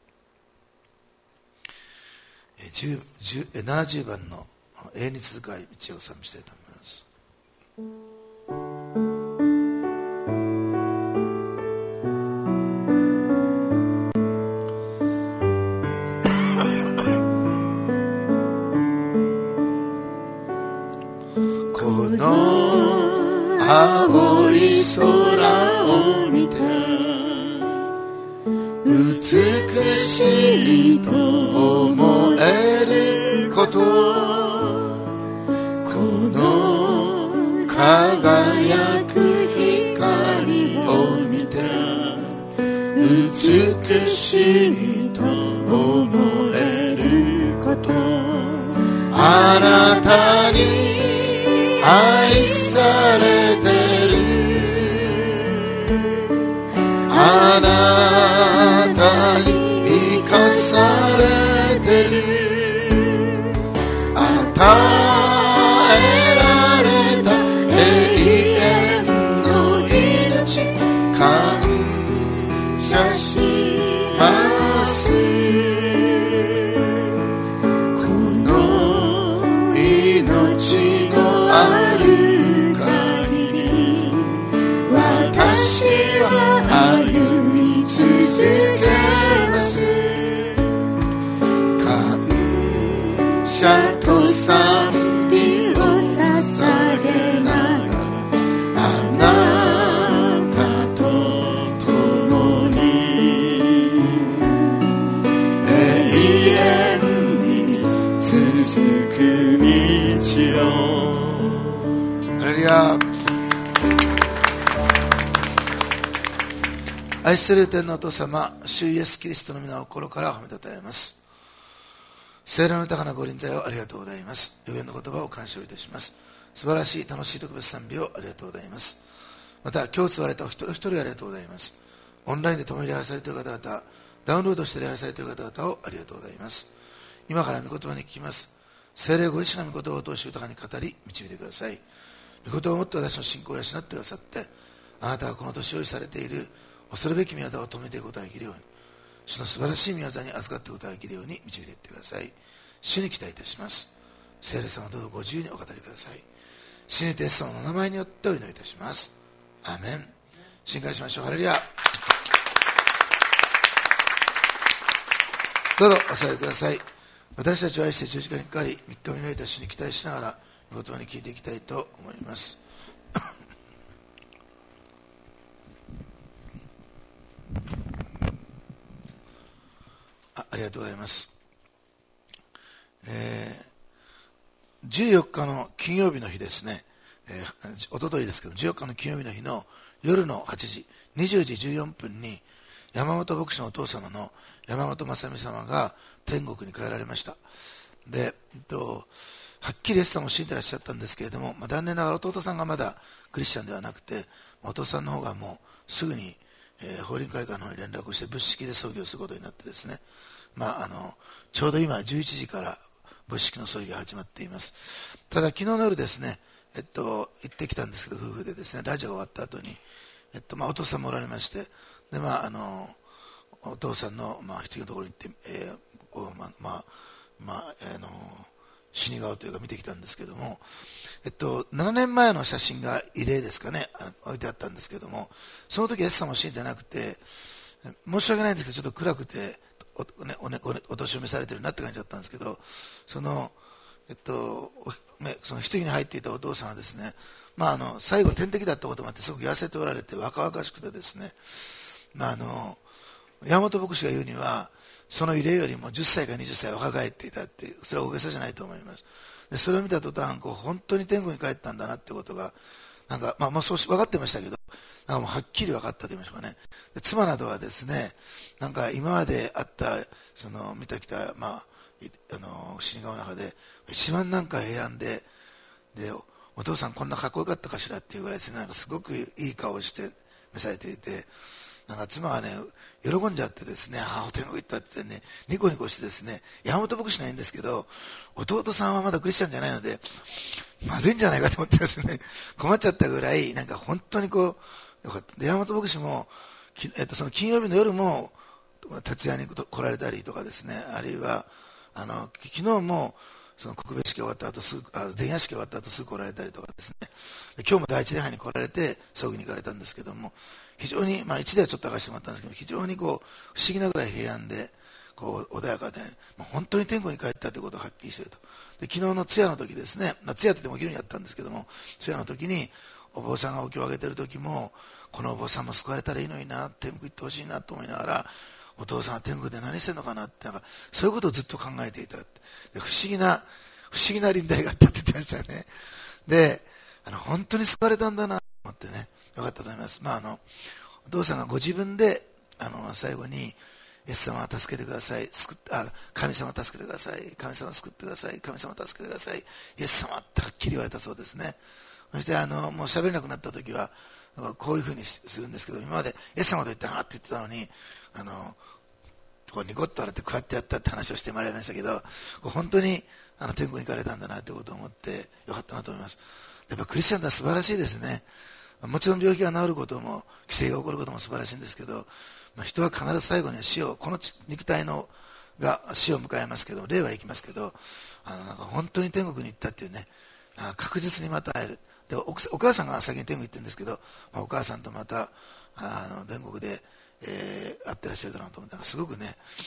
E: ななじゅうばんの永遠に続く道を賛美したいと思います。この青い空を見て美しいと思えること、この輝く光を見て美しいと思えること、あなたに愛されてる、あなたに生かされてる、与えられた永遠の命感謝します。この命のある限り私は歩み続けます。 謝と賛美を捧げながらあなたと共に永遠に続く道を。ハレルヤ。愛する天のお父様、主イエスキリストの皆を心から褒めたたえます。聖霊の豊かなご臨在をありがとうございます。予言の言葉を感謝いたします。素晴らしい楽しい特別賛美をありがとうございます。また今日つわれたお一人一人ありがとうございます。オンラインで共に礼拝されている方々、ダウンロードして礼拝されている方々をありがとうございます。今から御言葉に聞きます。聖霊ご自身が御言葉を通して豊かに語り導いてください。御言葉をもって私の信仰を養ってくださって、あなたがこの年用意されている恐るべき御業を止めていくことができるように、主の素晴らしい御業に預かっていくことができるように導いていってください。主に期待いたします。聖霊様どうぞご自由にお語りください。主にイエス様の名前によってお祈りいたします。アーメン。信感しましょう。ハレルヤ。どうぞお座りください。私たちは愛して十字架にかかり三日目のいた主に期待しながら御言葉に聞いていきたいと思います。あ, ありがとうございます、えー、じゅうよっかの金曜日の日ですね、えー、おとといですけどじゅうよっかの金曜日の日の夜のはちじにじゅうじじゅうよんぷんに山本牧師のお父様の山本正美様が天国に帰られました。で、えっと、はっきりイエス様を信じていらっしゃったんですけれども、まあ、残念ながら弟さんがまだクリスチャンではなくて、お父さんの方がもうすぐにえー、法輪会館の方に連絡をして仏式で葬儀をすることになってですね、まあ、あのちょうど今じゅういちじから仏式の葬儀が始まっています。ただ昨日の夜ですね、えっと、行ってきたんですけど夫婦でですね、ラジオが終わった後に、えっとまあ、お父さんもおられまして、で、まあ、あのお父さんの、まあ、棺のところに行って、えーまあまあまあ、あの死に顔というか見てきたんですけども、えっと、ななねんまえの写真が慰霊ですかね、置いてあったんですけども、その時イエス様を信じてなくて、申し訳ないんですけどちょっと暗くて お,、ねお, ね、お年を召されてるなって感じだったんですけど、その、えっと、その棺に入っていたお父さんはですね、まあ、あの最後点滴だったこともあってすごく痩せておられて若々しくてですね、まあ、あの山本牧師が言うにはその慰霊よりもじゅっさいかはたち若返っていたって、それは大げさじゃないと思います。でそれを見た途端こう本当に天国に帰ったんだなってことがなんか、まあ、まあそう分かってましたけど、なんかもうはっきり分かったと言いましょうかね。で妻などはですね、なんか今まであったその見てきた、まあ、あの死に顔の中で一番なんか平安で、でお父さんこんなかっこよかったかしらっていうぐらいですね、なんかすごくいい顔をして召されていて、なんか妻はね喜んじゃってですね、ああ天国行ったって言ってねニコニコしてですね、山本牧師ないんですけど弟さんはまだクリスチャンじゃないのでまずいんじゃないかと思ってですね困っちゃったぐらいなんか本当にこうよかった。で山本牧師も、えっと、その金曜日の夜も徹夜に来られたりとかですね、あるいはあの昨日もその告別式終わった後すぐあ前夜式終わった後すぐ来られたりとかですね、で今日も第一礼拝に来られて葬儀に行かれたんですけども、非常に、まあ、一ではちょっと明かしてもらったんですけど、非常にこう不思議なぐらい平安でこう穏やかで、まあ、本当に天国に帰ったということをはっきりしていると。で昨日の通夜の時ですね、まあ、通夜ってでもお昼にやったんですけども、通夜の時にお坊さんがお経をあげている時も、このお坊さんも救われたらいいのにな、天国行ってほしいなと思いながら、お父さんは天国で何してるのかなって、なんかそういうことをずっと考えていた。で不思議な不思議な臨在があったって言ってましたね。であの本当に救われたんだなと思ってね、よかったと思います。まあ、あのお父さんがご自分であの最後にイエス様は助けてください、救っあ神様は助けてください、神様は救ってください、神様は助けてください、イエス様ってはっきり言われたそうですね。そしてあのもう喋れなくなった時はこういうふうにするんですけど、今までイエス様と言ったなって言ってたのに、あのこうニコッと笑ってこうやってやったって話をしてもらいましたけど、本当にあの天国に行かれたんだなということを思ってよかったなと思います。やっぱクリスチャンって素晴らしいですね。もちろん病気が治ることも奇跡が起こることも素晴らしいんですけど、まあ、人は必ず最後には死を、この肉体のが死を迎えますけど、霊は行きますけど、あのなんか本当に天国に行ったっていうね、あ確実にまた会える。で お, お母さんが先に天国に行ってるんですけど、まあ、お母さんとまたあの天国で、えー、会ってらっしゃるだろうと思って、すごくね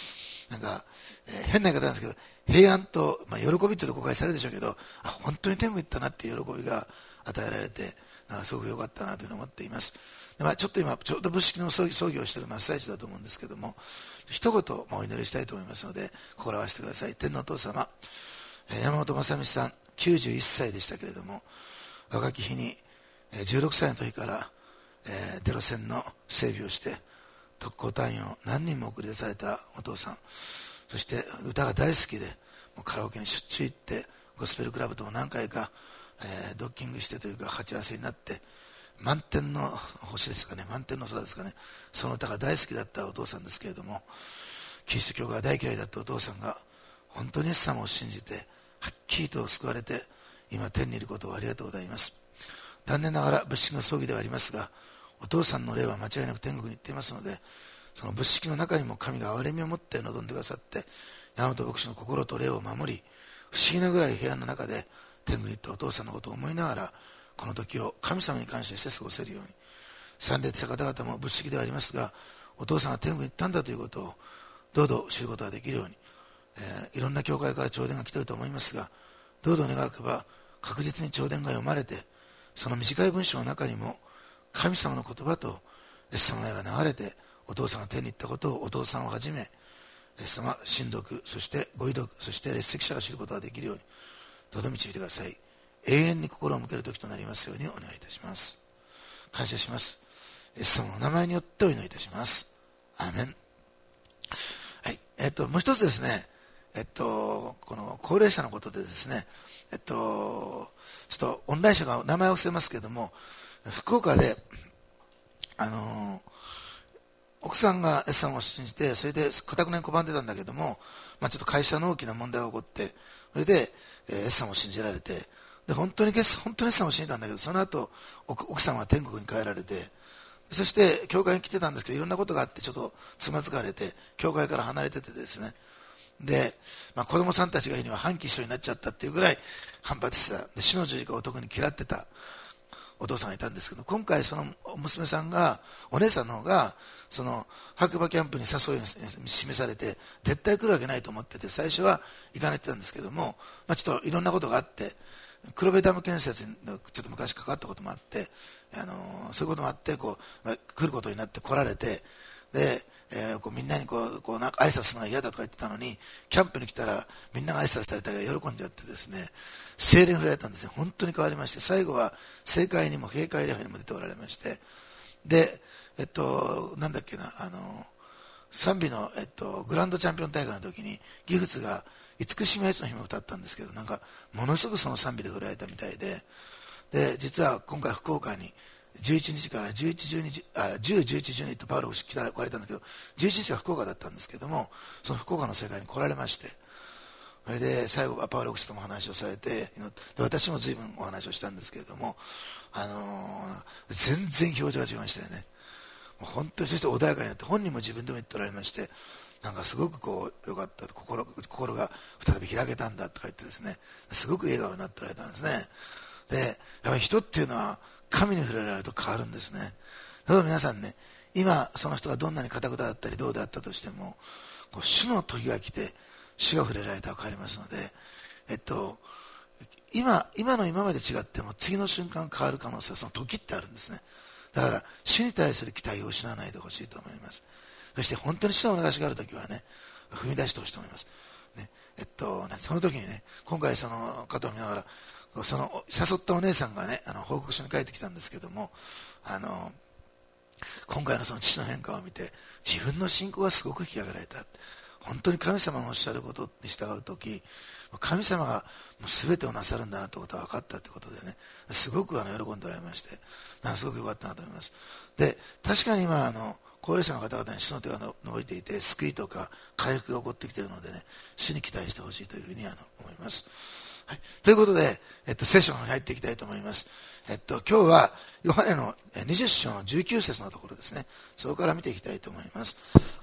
E: なんか、えー、変な言い方なんですけど、平安と、まあ、喜びというと誤解されるでしょうけど、あ、本当に天国行ったなっていう喜びが与えられて、なんかすごく良かったなというふうに思っています。で、まあ、ちょっと今ちょうど仏式の葬儀、葬儀をしている真っ最中だと思うんですけども、一言、まあ、お祈りしたいと思いますので心を合わせてください。天のお父様、山本正道さんきゅうじゅういっさいでしたけれども、若き日にじゅうろくさいの時から、えー、デロ戦の整備をして特攻隊員を何人も送り出されたお父さん、そして歌が大好きでもうカラオケにしょっちゅう行ってゴスペルクラブとも何回か、えー、ドッキングしてというか鉢合わせになって満天の星ですかね、満天の空ですかね、その歌が大好きだったお父さんですけれども、キリスト教が大嫌いだったお父さんが本当にイエス様を信じてはっきりと救われて今天にいることをありがとうございます。残念ながら仏式の葬儀ではありますが、お父さんの霊は間違いなく天国に行っていますので、その仏式の中にも神が憐れみを持って望んでくださって、大和牧師の心と霊を守り、不思議なぐらい部屋の中で天国に行ったお父さんのことを思いながら、この時を神様に感謝して過ごせるように、参列した方々も仏式ではありますが、お父さんが天国に行ったんだということをどうぞ知ることができるように、えー、いろんな教会から弔電が来ていると思いますが、どうぞ願けば確実に弔電が読まれて、その短い文章の中にも神様の言葉とイエス様の絵が流れて、お父さんが天に行ったことをお父さんをはじめイエス様、親族、そしてご遺族、そして列席者が知ることができるようにどうぞ導いてください。永遠に心を向ける時となりますようにお願いいたします。感謝します。イエス様の名前によってお祈りいたします。アーメン。はい、えっともう一つですね、えっとこの高齢者のことでですね、えっとちょっとオンライン社が名前を伏せますけれども、福岡であの奥さんがイエス様を信じて、それで固くね拒んでたんだけども、まあ、ちょっと会社の大きな問題が起こって、それでイエス様を信じられて、で本当に本当にイエス様を信じたんだけど、その後奥さんは天国に帰られて、そして教会に来てたんですけど、いろんなことがあってちょっとつまずかれて教会から離れててですね、で、まあ、子供さんたちが言うには反旗一緒になっちゃったっていうぐらい反発してた。で死の十字架を特に嫌ってたお父さんがいたんですけど、今回その娘さんが、お姉さんの方がその白馬キャンプに誘いに示されて絶対来るわけないと思ってて、最初は行かないってたんですけども、まあ、ちょっといろんなことがあって、黒部ダム建設にちょっと昔関わったこともあって、あのー、そういうこともあってこう、まあ、来ることになって来られて、で、えー、こうみんなにこうこうなんか挨拶するのが嫌だとか言ってたのに、キャンプに来たらみんなが挨拶されたら喜んじゃってですね、聖霊に触れられたんですよ。本当に変わりまして、最後は聖会にも閉会礼拝にも出ておられまして、で、えっとなんだっけな、あの賛美の、えっと、グランドチャンピオン大会の時にギフツが慈しみやつの日も歌ったんですけど、なんかものすごくその賛美で触れられたみたいで、で実は今回福岡にじゅういちにちからじゅういち、じゅうに、あ、じゅう、じゅういち、じゅうにとパウロが来られたんだけど、じゅういちにちは福岡だったんですけども、その福岡の世界に来られまして、それで最後はパウロ牧師とも話をされて、で私も随分お話をしたんですけれども、あのー、全然表情が違いましたよね。もう本当にそして穏やかになって、本人も自分でも言っておられまして、なんかすごくこう良かった、心、心が再び開けたんだとか言ってですね、すごく笑顔になっておられたんですね。で、やっぱり人っていうのは神に触れられると変わるんですね。だから皆さんね、今その人がどんなに堅くだったりどうであったとしても、こう主の時が来て主が触れられたら変わりますので、えっと今今の今まで違っても次の瞬間変わる可能性はその時ってあるんですね。だから主に対する期待を失わないでほしいと思います。そして本当に主のお願いがあるときはね、踏み出してほしいと思います。ね、えっとね、その時にね、今回その方を見ながら、その誘ったお姉さんがね、あの報告書に書いてきたんですけども、あの今回のその父の変化を見て、自分の信仰がすごく引き上げられた。本当に神様のおっしゃることに従うとき、神様がもう全てをなさるんだなということが分かったということでね、すごくあの喜んでおられまして、なんかすごく良かったなと思います。で、確かに今あの高齢者の方々に主の手が伸びていて、救いとか回復が起こってきているのでね、主に期待してほしいというふうにあの思います。はい、ということで、えっと、聖書の方に入っていきたいと思います。えっと、今日はヨハネのにじゅっ章のじゅうきゅう節のところですね。そこから見ていきたいと思います。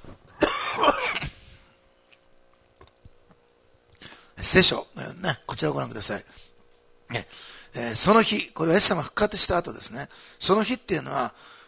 E: 聖書、ね、こちらをご覧ください。ねえー、その日、これはイエス様が復活した後ですね。その日っていうのは、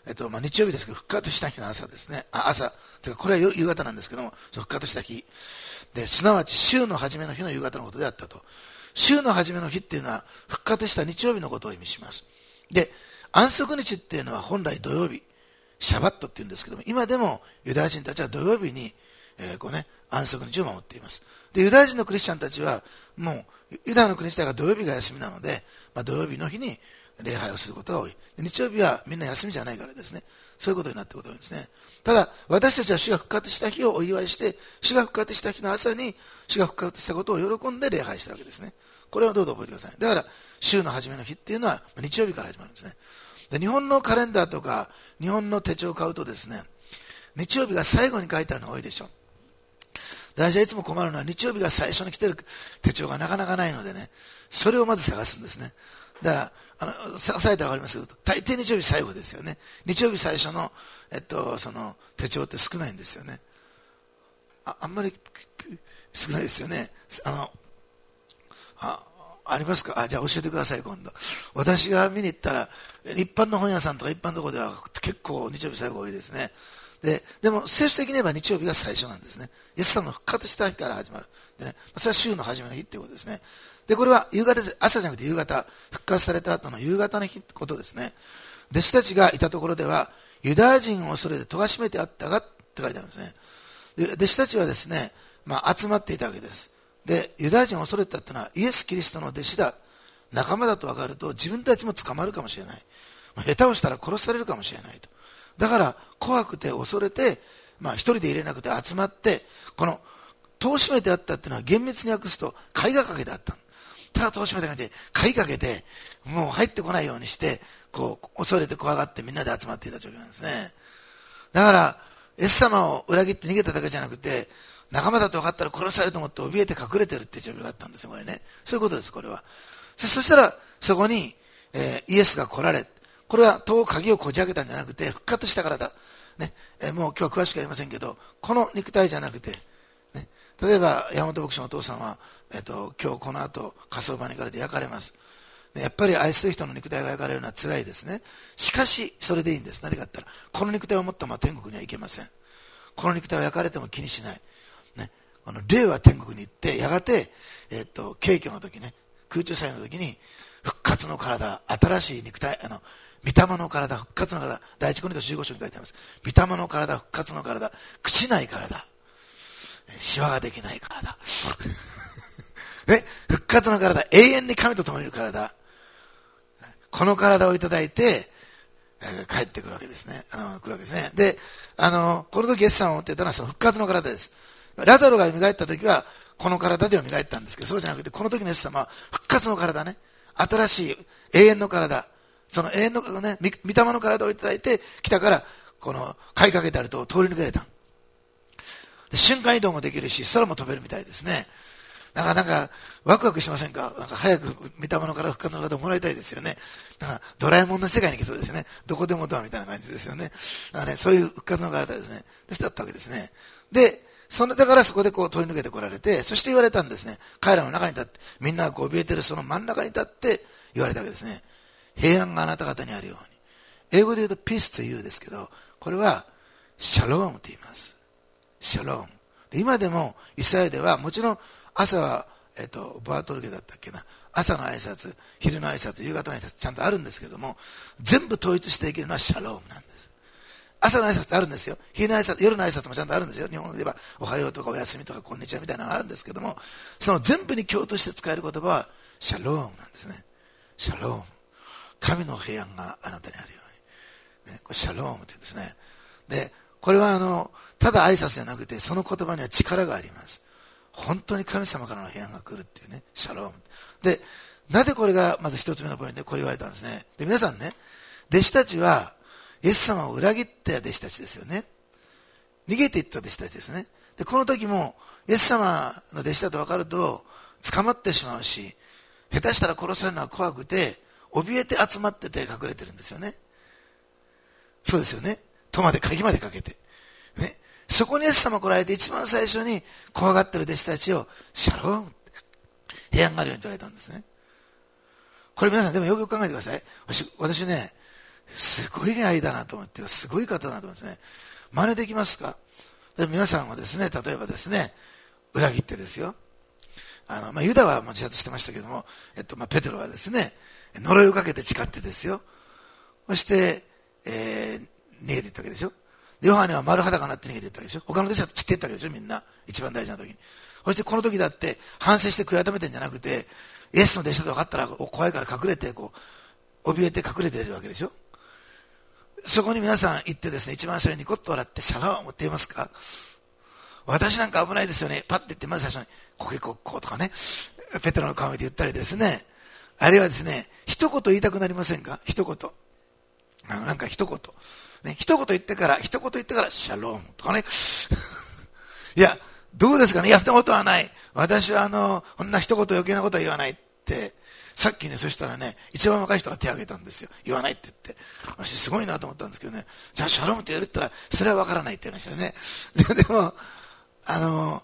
E: えっとまあ、日曜日ですけど復活した日の朝ですね。あ朝てかこれは夕方なんですけども、その復活した日ですなわち週の初めの日の夕方のことであったと。週の初めの日っていうのは復活した日曜日のことを意味します。で、安息日っていうのは本来土曜日、シャバットっていうんですけども、今でもユダヤ人たちは土曜日に、えーこうね、安息日を守っています。で、ユダヤ人のクリスチャンたちはもうユダヤの国自体が土曜日が休みなので、まあ、土曜日の日に礼拝をすることが多い。日曜日はみんな休みじゃないからですね、そういうことになっていることですね。ただ私たちは主が復活した日をお祝いして、主が復活した日の朝に主が復活したことを喜んで礼拝したわけですね。これをどうぞ覚えてください。だから週の初めの日っていうのは日曜日から始まるんですね。で、日本のカレンダーとか日本の手帳を買うとですね、日曜日が最後に書いてあるのが多いでしょ。私はいつも困るのは日曜日が最初に来てる手帳がなかなかないのでね、それをまず探すんですね。だからあの探されたら分かりますけど、大抵日曜日最後ですよね。日曜日最初の、えっと、その手帳って少ないんですよね。 あ, あんまり少ないですよね。あのあありますか。あ、じゃあ教えてください今度。私が見に行ったら一般の本屋さんとか一般のところでは結構日曜日最後多いですね。で, でも聖書的に言えば日曜日が最初なんですね。イエス様の復活した日から始まる。でね、それは週の初めの日っていうことですね。で、これは夕方です。朝じゃなくて夕方、復活された後の夕方の日ってことですね。弟子たちがいたところではユダヤ人を恐れて戸が閉めてあったがって書いてあるんですね。で、弟子たちはですね、まあ、集まっていたわけです。で、ユダヤ人を恐れてたってのはイエス・キリストの弟子だ、仲間だと分かると自分たちも捕まるかもしれない。下手をしたら殺されるかもしれないと。だから怖くて恐れて、まあ、一人で入れなくて集まって、この戸を閉めてあったっていうのは厳密に訳すと鍵がかけてあった。ただ戸を閉めてあって鍵かけてもう入ってこないようにしてこう恐れて怖がってみんなで集まっていた状況なんですね。だからイエス様を裏切って逃げただけじゃなくて、仲間だと分かったら殺されると思って怯えて隠れてるっていう状況だったんですよ、これね。そういうことです、これは。そ, そしたらそこに、えー、イエスが来られ、これは戸を鍵をこじ開けたんじゃなくて復活したからだ、ねえー、もう今日は詳しくやりませんけど、この肉体じゃなくて、ね、例えば山本牧師のお父さんは、えー、と今日この後火葬場に行かれて焼かれます。やっぱり愛する人の肉体が焼かれるのは辛いですね。しかしそれでいいんです。なぜかと言ったらこの肉体を持ったまま天国には行けません。この肉体を焼かれても気にしない、ね、この霊は天国に行ってやがて、えー、と軽挙の時ね、空中祭の時に復活の体、新しい肉体、あの御霊の体、復活の体、第一コリントじゅうご章に書いてあります。御霊の体、復活の体、朽ちない体、シワができない体ね、復活の体、永遠に神と共にいる体、この体をいただいて、えー、帰ってくるわけですね。あの来るわけですね。で、あのこの時イエス様を持っていたのはその復活の体です。ラザロが蘇った時はこの体で蘇ったんですけど、そうじゃなくてこの時のイエス様は復活の体ね、新しい永遠の体、その永遠のね、御霊の体をいただいて来たから、この買いかけてあると通り抜けれた。で、瞬間移動もできるし空も飛べるみたいですね。なんかなんかワクワクしませんか。なんか早く御霊の体、復活の体をもらいたいですよね。なんかドラえもんの世界に行けそうですよね。どこでもドアみたいな感じですよね。なんかね、そういう復活の体ですね。ですだったわけですね。で、そのだからそこでこう通り抜けてこられて、そして言われたんですね。彼らの中に立って、みんながこう怯えてるその真ん中に立って言われたわけですね。平安があなた方にあるように。英語で言うとピースというですけど、これはシャロームと言います。シャローム。で、今でもイスラエルではもちろん朝は、えっと、ボアトルゲだったっけな、朝の挨拶、昼の挨拶、夕方の挨拶ちゃんとあるんですけども、全部統一してできるのはシャロームなんです。朝の挨拶ってあるんですよ。昼の挨拶、夜の挨拶もちゃんとあるんですよ。日本で言えばおはようとかおやすみとかこんにちはみたいなのがあるんですけども、その全部に共通して使える言葉はシャロームなんですね。シャローム。神の平安があなたにあるように、ね、これシャロームというんですね。で、これはあのただ挨拶じゃなくてその言葉には力があります。本当に神様からの平安が来るっていうね、シャロームで、なぜこれがまず一つ目のポイントでこれ言われたんですね。で、皆さんね、弟子たちはイエス様を裏切った弟子たちですよね。逃げていった弟子たちですね。で、この時もイエス様の弟子だと分かると捕まってしまうし、下手したら殺されるのは怖くて怯えて集まってて隠れてるんですよね。そうですよね。戸まで鍵までかけてね。そこにイエス様来られて一番最初に怖がってる弟子たちをシャローム、平安があるようにと言われたんですね。これ皆さんでもよくよく考えてください。私, 私ね、 すごい愛だなと思って、すごい方だなと思ってね。真似できますか？で皆さんはですね、例えばですね、裏切ってですよ。あの、まあ、ユダはもう自殺してましたけども、えっと、まあ、ペテロはですね、呪いをかけて誓ってですよ。そして、えー、逃げていったわけでしょ。ヨハネは丸裸になって逃げていったわけでしょ。他の弟子は散っていったわけでしょ、みんな。一番大事な時に。そしてこの時だって反省して悔い改めてんじゃなくて、イエスの弟子だと分かったら怖いから隠れて、こう、怯えて隠れているわけでしょ。そこに皆さん行ってですね、一番最初にニコッと笑ってシャラーを持っていますか？私なんか危ないですよね。パッて言って、まず最初に、コケコッコーとかね、ペテロの顔見て言ったりですね、あるいはですね、一言言いたくなりませんか？一言。あの、なんか一言。ね、一言言ってから、一言言ってから、シャロームとかね。いや、どうですかね？やったことはない。私はあの、こんな一言余計なことは言わないって。さっきね、そしたらね、一番若い人が手を挙げたんですよ。言わないって言って。私すごいなと思ったんですけどね。じゃあシャロームって言われたら、それはわからないって言いましたね。で, でも、あの、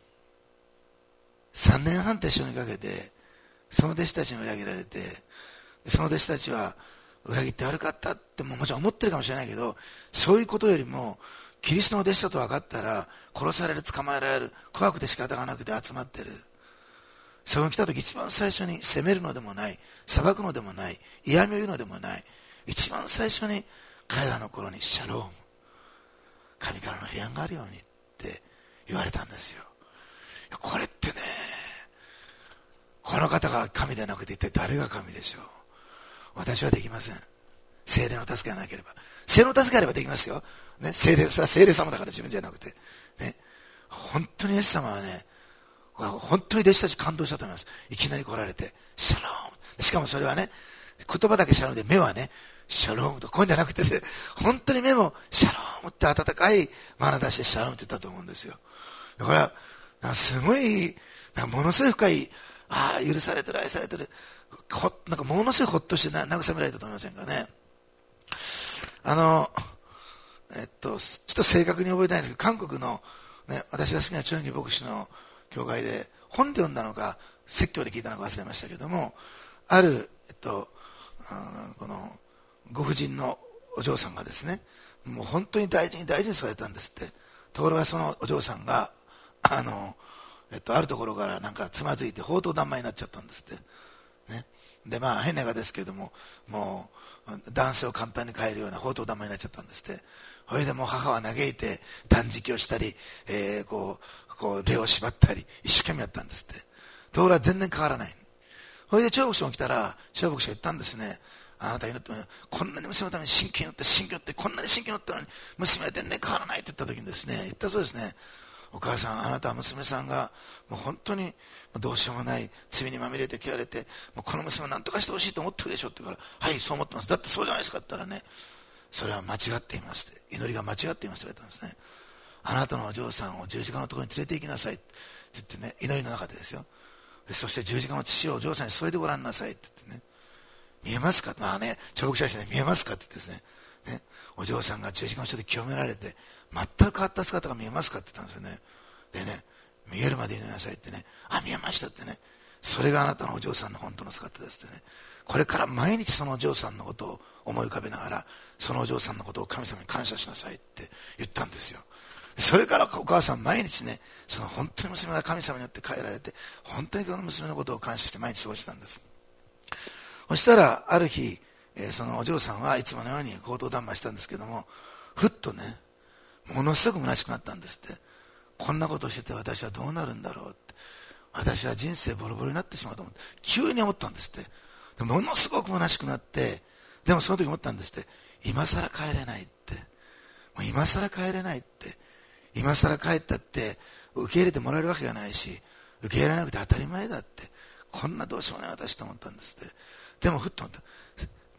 E: さんねんはん手塩にかけて、その弟子たちに裏切られて、その弟子たちは裏切って悪かったってももちろん思ってるかもしれないけど、そういうことよりも、キリストの弟子だと分かったら、殺される、捕まえられる、怖くて仕方がなくて集まってる。そこに来た時一番最初に責めるのでもない、裁くのでもない、嫌味を言うのでもない、一番最初に彼らの頃にシャローム、神からの平安があるようにって言われたんですよ。これってね、この方が神でなくて一体誰が神でしょう。私はできません。聖霊の助けがなければ。聖霊の助けがあればできますよ。ね、聖霊、それは聖霊様だから自分じゃなくて。ね、本当にイエス様はね、本当に弟子たち感動したと思います。いきなり来られて、シャローム。しかもそれはね、言葉だけシャロームで、目はね、シャロームとこういうんじゃなくて、ね、本当に目もシャロームって温かい眼出してシャロームって言ったと思うんですよ。だから、なんかすごい、なんかものすごい深い、ああ、許されてる、愛されてる、ほなんかものすごいほっとしてな慰められたと思いませんかね。あの、えっと、ちょっと正確に覚えてないんですけど、韓国の、ね、私が好きなチョンギ牧師の教会で、本で読んだのか、説教で聞いたのか忘れましたけども、ある、えっと、この、ご婦人のお嬢さんがですね、もう本当に大事に大事にされたんですって。ところがそのお嬢さんが、あの、えっと、あるところからなんかつまずいて放蕩断末になっちゃったんですって。ね。で、まあ、変な言い方ですけれども、もう、男性を簡単に変えるような放蕩断末になっちゃったんですって。それでもう母は嘆いて断食をしたり、えー、こう、こう、霊を縛ったり、一生懸命やったんですって。ところが全然変わらない。それで長牧師が来たら、長牧師が言ったんですね。あなた祈っても、こんなに娘のために真剣に祈って、真剣に祈って、こんなに真剣に祈ったのに、娘は全然変わらないって言った時にですね、言ったそうですね。お母さん、あなたは娘さんがもう本当にどうしようもない罪にまみれて汚れて、もうこの娘を何とかしてほしいと思ってるでしょって言うから、はい、そう思ってます。だってそうじゃないですかって言ったらね、それは間違っていますって、祈りが間違っていますって言われたんですね。あなたのお嬢さんを十字架のところに連れて行きなさいって言ってね、祈りの中でですよ。でそして十字架の父をお嬢さんに添えてごらんなさいって言ってね、見えますか、まあね、彫刻写真で見えますかって言ってですね、ね、お嬢さんが十字架の下で清められて全く変わった姿が見えますかって言ったんですよね。でね、見えるまで祈りなさいってね、あ、見えましたってね、それがあなたのお嬢さんの本当の姿ですってね、これから毎日そのお嬢さんのことを思い浮かべながら、そのお嬢さんのことを神様に感謝しなさいって言ったんですよ。それからお母さん毎日ね、その本当に娘が神様によって変えられて、本当にこの娘のことを感謝して毎日過ごしてたんです。そしたらある日、えー、そのお嬢さんはいつものように口頭談話したんですけども、ふっとね、ものすごく虚しくなったんですって。こんなことをしてて私はどうなるんだろうって、私は人生ボロボロになってしまうと思って急に思ったんですって。でものすごく虚しくなって、でもその時思ったんですって、今さら帰れないって、もう今さら帰れないって、今さら帰ったって受け入れてもらえるわけがないし、受け入れられなくて当たり前だって、こんなどうしようもない私と思ったんですって。でもふっと思った、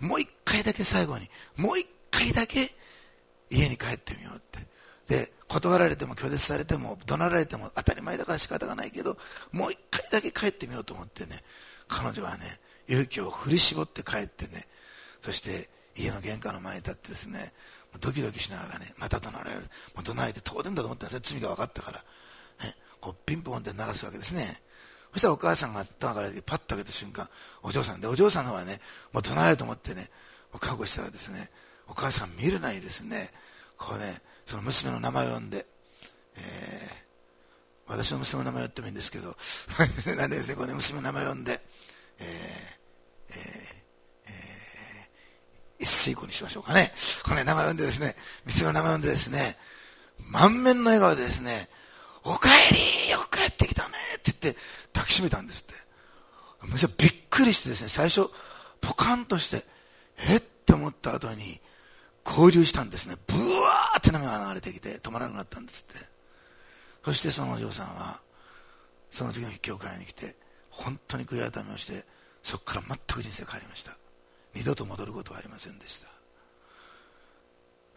E: もう一回だけ最後にもう一回だけ家に帰ってみようって。で断られても拒絶されても怒鳴られても当たり前だから仕方がないけど、もう一回だけ帰ってみようと思ってね、彼女はね、勇気を振り絞って帰ってね、そして家の玄関の前に立ってですね、ドキドキしながらね、また怒鳴られる、もう怒鳴られて当然だと思ったんですね、罪が分かったから、ね、こうピンポンって鳴らすわけですね。そしたらお母さんがドアからパッと開けた瞬間、お嬢さんで、お嬢さんの方はね、もう怒鳴られると思ってね、 覚悟したらですね、お母さん見るなりですね、こうね、その娘の名前を呼んで、えー、私の娘の名前を言ってもいいんですけどなんでですね、こうね、娘の名前を呼んで、えーえーえー、一水子にしましょうかね。この、ね、名前を呼んでですね、娘の名前を呼んでですね、満面の笑顔でですね、おかえり、よく帰ってきたねって言って抱きしめたんですって。娘はびっくりしてですね、最初ポカンとしてえって思った後に合流したんですね。ブワーって涙が流れてきて止まらなくなったんですって。そしてそのお嬢さんはその次の日教会に来て本当に悔い改めをして、そこから全く人生変わりました。二度と戻ることはありませんでした。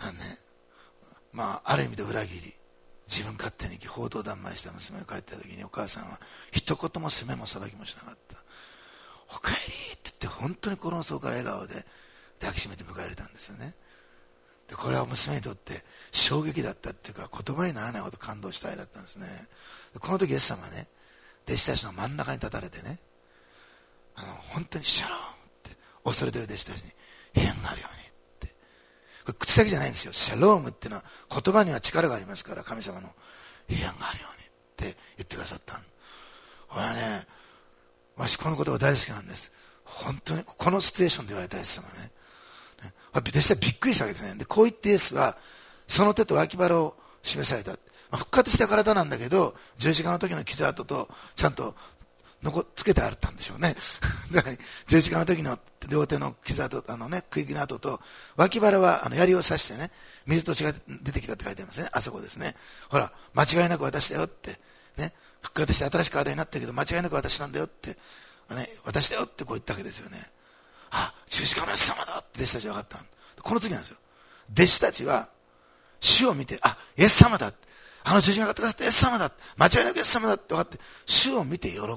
E: なんね、まあある意味で裏切り、自分勝手に放蕩断枚した娘が帰った時にお母さんは一言も責めも裁きもしなかった。おかえりって言って本当に心の底から笑顔で抱きしめて迎え入れたんですよね。でこれは娘にとって衝撃だったっていうか、言葉にならないほど感動したいだったんですね。でこの時イエス様はね、弟子たちの真ん中に立たれてね、あの本当にシャローンって恐れてる弟子たちに平安があるようにって、これ口だけじゃないんですよ。シャロームっていうのは言葉には力がありますから、神様の平安があるようにって言ってくださったん。これはね、私この言葉大好きなんです。本当にこのシチュエーションで言われたイエス様ね、弟子はびっくりしたわけですね。でこう言ってイエスはその手と脇腹を示された。まあ、復活した体なんだけど十字架の時の傷跡とちゃんと残つけてあったんでしょうねだから十字架の時の両手の傷跡、あのね、食い気の跡と脇腹はあの槍を刺してね、水と血が出てきたって書いてありますね。あそこですね。ほら間違いなく私だよってね、復活して新しい体になったけど間違いなく私なんだよって、ね、私だよってこう言ったわけですよね。あ、十字架のイエス様だって弟子たちは分かったの。この次なんですよ。弟子たちは主を見て、あ、イエス様だ、あの十字架がかかったイエス様だ、間違いなくイエス様だって分かって主を見て喜んだんです。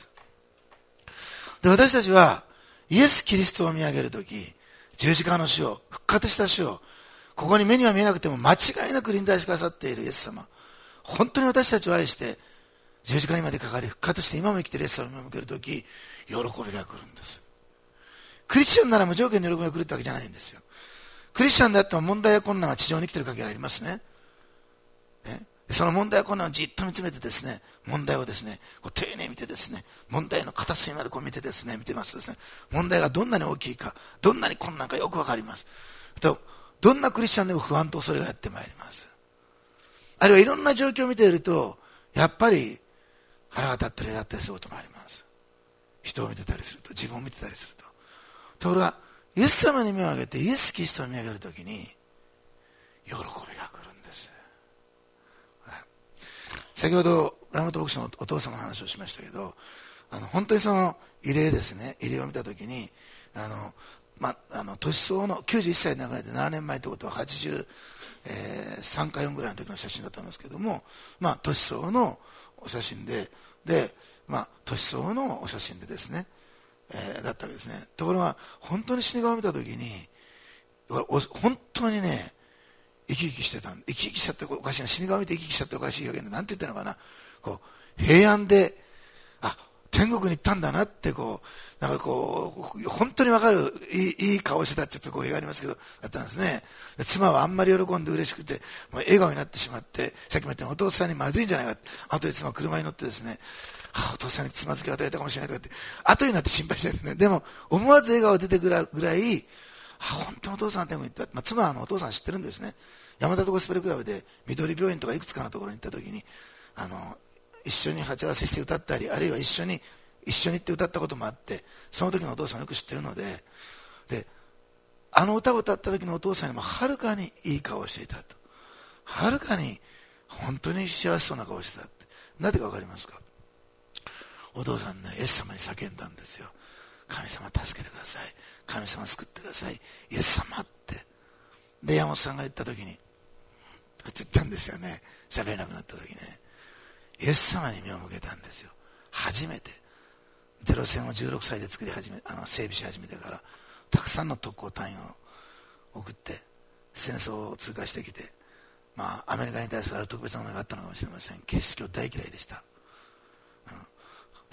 E: で私たちはイエス・キリストを見上げるとき、十字架の主を、復活した主を、ここに目には見えなくても間違いなく臨在してくださっているイエス様、本当に私たちを愛して十字架にまでかかり復活して今も生きているイエス様を見向けるとき、喜びが来るんです。クリスチャンなら無条件に喜びが来るってわけじゃないんですよ。クリスチャンであっても問題や困難は地上に来ている限りありますね。ね、その問題や困難をじっと見つめてですね、問題をですね、こう丁寧に見てですね、問題の片隅までこう見てですね、見てますとですね、問題がどんなに大きいか、どんなに困難かよくわかります。と、どんなクリスチャンでも不安と恐れがやってまいります。あるいはいろんな状況を見ていると、やっぱり腹が立ったりだったりすることもあります。人を見てたりすると、自分を見てたりすると。ところがイエス様に目を上げてイエス・キリストを見上げるときに喜びが来るんです。先ほど山本牧師のお父様の話をしましたけど、あの本当にその慰霊ですね、慰霊を見たときにあの、ま、あの年相のきゅうじゅういっさいで亡くなってななねんまえということははちじゅうさんかよんぐらいの時の写真だと思いますけども、まあ、年相のお写真でで、まあ、年相のお写真でですね、えー、だったわけですね。ところが本当に死に顔を見たときに本当にね生き生きしてたん、生き生きしちゃっておかしいな、死に顔を見て生き生きしちゃっておかしい表現で何て言ったのかな、こう平安で、あ、天国に行ったんだなってこうなんかこう本当に分かるいい、いい顔してたってちょっと語弊がありますけどだったんですね。で妻はあんまり喜んで嬉しくてもう笑顔になってしまって、さっきも言ったようにお父さんにまずいんじゃないかって、後で妻は車に乗ってですね、あ、お父さんにつまずきを与えたかもしれないとかって後になって心配してですね、でも思わず笑顔が出てくるぐらい、あ、本当にお父さんは天国に行った、まあ、妻はあのお父さん知ってるんですね。山田とゴスペルクラブで緑病院とかいくつかのところに行った時にあの一緒に鉢合わせして歌ったり、あるいは一緒に一緒に行って歌ったこともあって、その時のお父さんをよく知ってるので、であの歌を歌った時のお父さんにもはるかにいい顔をしていたと、はるかに本当に幸せそうな顔をしてたって、なぜか分かりますか。お父さんね、イエス様に叫んだんですよ。神様助けてください、神様救ってください、イエス様って。で山本さんが言った時にって言ったんですよね。喋れなくなった時ね、イエス様に目を向けたんですよ。初めてテロ戦をじゅうろくさいで作り始め、あの整備し始めてからたくさんの特攻隊員を送って戦争を通過してきて、まあアメリカに対するある特別なものがあったのかもしれません。キリスト教大嫌いでした、うん、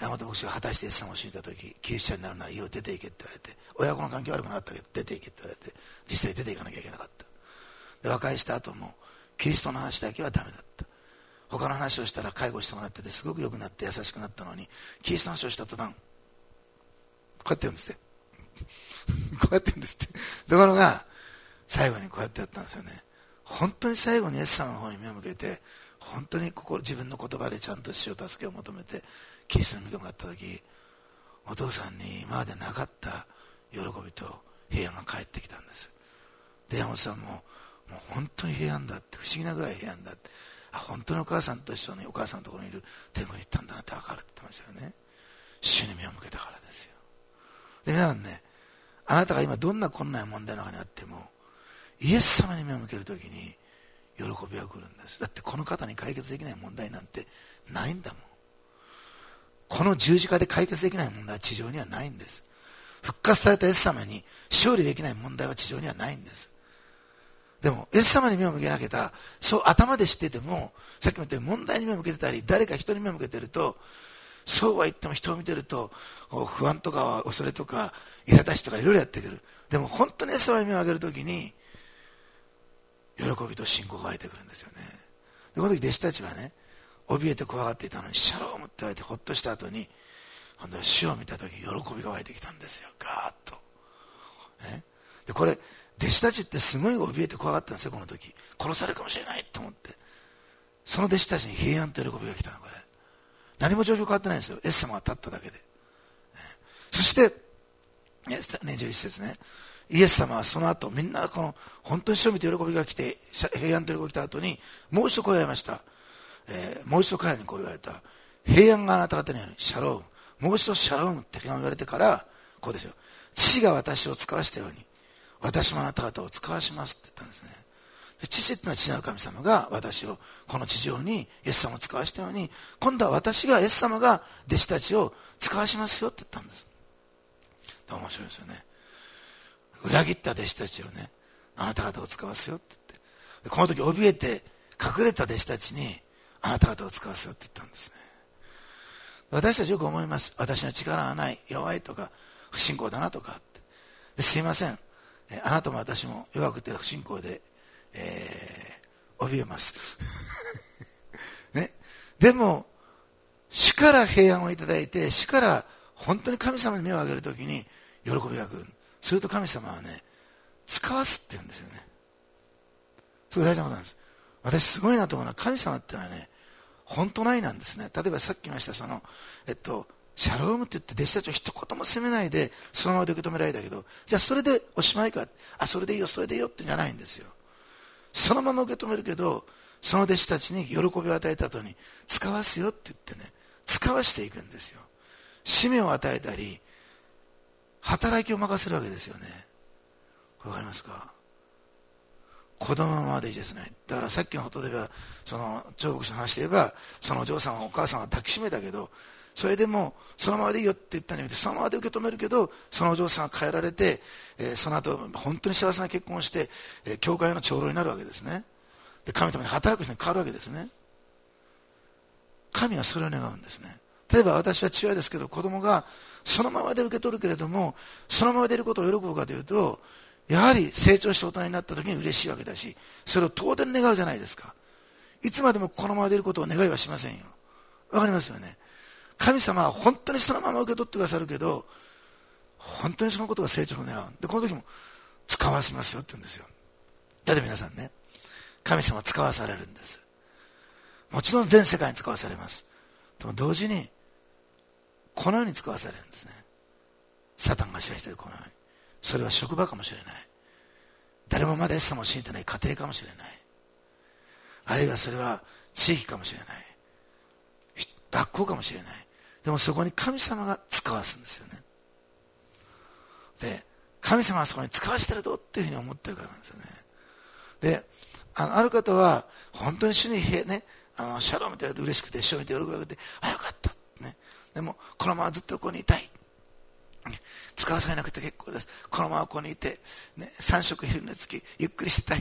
E: 山本牧師が果たしてイエス様を信じた時、キリスチャンになるなら家を出て行けって言われて、親子の関係悪くなかったけど出て行けって言われて、実際出て行かなきゃいけなかった。で和解した後もキリストの話だけはダメだった。他の話をしたら介護してもらっててすごく良くなって優しくなったのに、キリストの話をした途端こうやって言うんですってこうやって言うんですって。ところが最後にこうやってやったんですよね。本当に最後にイエス様の方に目を向けて、本当に心自分の言葉でちゃんと主を助けを求めてキリストに向かった時、お父さんに今までなかった喜びと平安が返ってきたんです。で山本さんももう本当に平安だって、不思議なぐらい平安だって、あ本当にお母さんと一緒にお母さんのところにいる天国に行ったんだなって分かるって言ってましたよね。主に目を向けたからですよ。で皆さんね、あなたが今どんな困難や問題の中にあってもイエス様に目を向けるときに喜びは来るんです。だってこの方に解決できない問題なんてないんだもん。この十字架で解決できない問題は地上にはないんです。復活されたイエス様に勝利できない問題は地上にはないんです。でもイエス様に目を向けなきゃ、そう頭で知ってても、さっきも言ったように問題に目を向けてたり誰か人に目を向けてると、そうは言っても人を見てると不安とか恐れとか苛立ちとかいろいろやってくる。でも本当にイエス様に目を上げるときに喜びと信仰が湧いてくるんですよね。でこの時弟子たちはね、怯えて怖がっていたのにシャロームって言われてほっとした後に、今度は主を見た時喜びが湧いてきたんですよ。ガーッと、ね、でこれ弟子たちってすごい怯えて怖がったんですよ。この時殺されるかもしれないと思って、その弟子たちに平安と喜びが来たの。これ何も状況変わってないんですよ。イエス様が立っただけで、ね、そしてねじゅういち節ね、イエス様はその後みんなこの本当に主を見て喜びが来て平安と喜びが来た後にもう一度こう言われました、えー、もう一度彼らにこう言われた。平安があなた方にあるシャローム、もう一度シャロームって平安を言われてからこうですよ。父が私を使わしたように私もあなた方を使わしますって言ったんですね。で父っていうのは父なる神様が私をこの地上にイエス様を使わしたように、今度は私がイエス様が弟子たちを使わしますよって言ったんです。面白いですよね。裏切った弟子たちをね、あなた方を使わすよって言って、でこの時怯えて隠れた弟子たちにあなた方を使わすよって言ったんですね。私たちよく思います。私の力がない、弱いとか不信仰だなとかって。ですいません、あなたも私も弱くて不信仰で、えー、怯えます、ね、でも主から平安をいただいて、主から本当に神様に目を上げるときに喜びが来る。すると神様はね、使わすって言うんですよね。それ大事なことなんです。私すごいなと思うのは、神様ってのはね、本当の愛なんですね。例えばさっき言いましたその、えっと、シャロームって言って弟子たちを一言も責めないでそのままで受け止められたけど、じゃあそれでおしまいか、あそれでいいよそれでいいよってんじゃないんですよ。そのまま受け止めるけど、その弟子たちに喜びを与えた後に使わすよって言ってね、使わしていくんですよ。使命を与えたり働きを任せるわけですよね。わかりますか。子供のままでいいですね。だからさっきのことではその彫刻師の話で言えば、そのお嬢さんはお母さんは抱きしめたけど、それでもそのままでいいよって言ったんじゃなくて、そのままで受け止めるけど、そのお嬢さんは変えられて、えー、その後本当に幸せな結婚をして、えー、教会の長老になるわけですね。で神様に働く人に変わるわけですね。神はそれを願うんですね。例えば私は父親ですけど、子供がそのままで受け取るけれども、そのままでいることを喜ぶかというと、やはり成長して大人になった時に嬉しいわけだし、それを当然願うじゃないですか。いつまでもこのままでいることを願いはしませんよ。わかりますよね。神様は本当にそのまま受け取ってくださるけど、本当にそのことが成長を願う。でこの時も使わせますよって言うんですよ。だって皆さんね、神様は使わされるんです。もちろん全世界に使わされます。でも同時にこのように使わされるんですね。サタンが支配しているこのように。それは職場かもしれない。誰もまだイエス様を信じてない家庭かもしれない。あるいはそれは地域かもしれない。学校かもしれない。でもそこに神様が使わすんですよね。で神様はそこに使わしてるぞっていうふうに思ってるからなんですよね。で あ, のある方は本当に主に、ね、あのシャロームって言われて嬉しくて、主を見て喜びが出て、あよかった、ね、でもこのままずっとここにいたい、使わされなくて結構です、このままここにいて、ね、さん食昼寝つきゆっくりしたい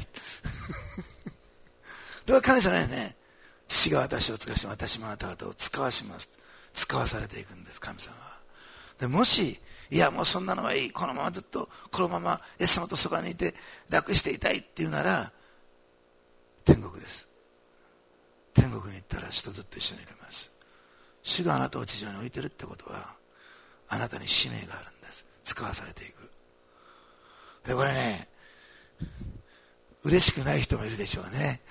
E: では神様にね、父が私を使わし私もあなた方を使わします。 使わされていくんです、神様は。でもしいやもうそんなのはいい、このままずっとこのままイエス様とそばにいて楽していたいっていうなら、天国です。天国に行ったら人ずっと一緒にいれます。主があなたを地上に置いてるってことは、あなたに使命があるんです。使わされていく。でこれね、嬉しくない人もいるでしょうね。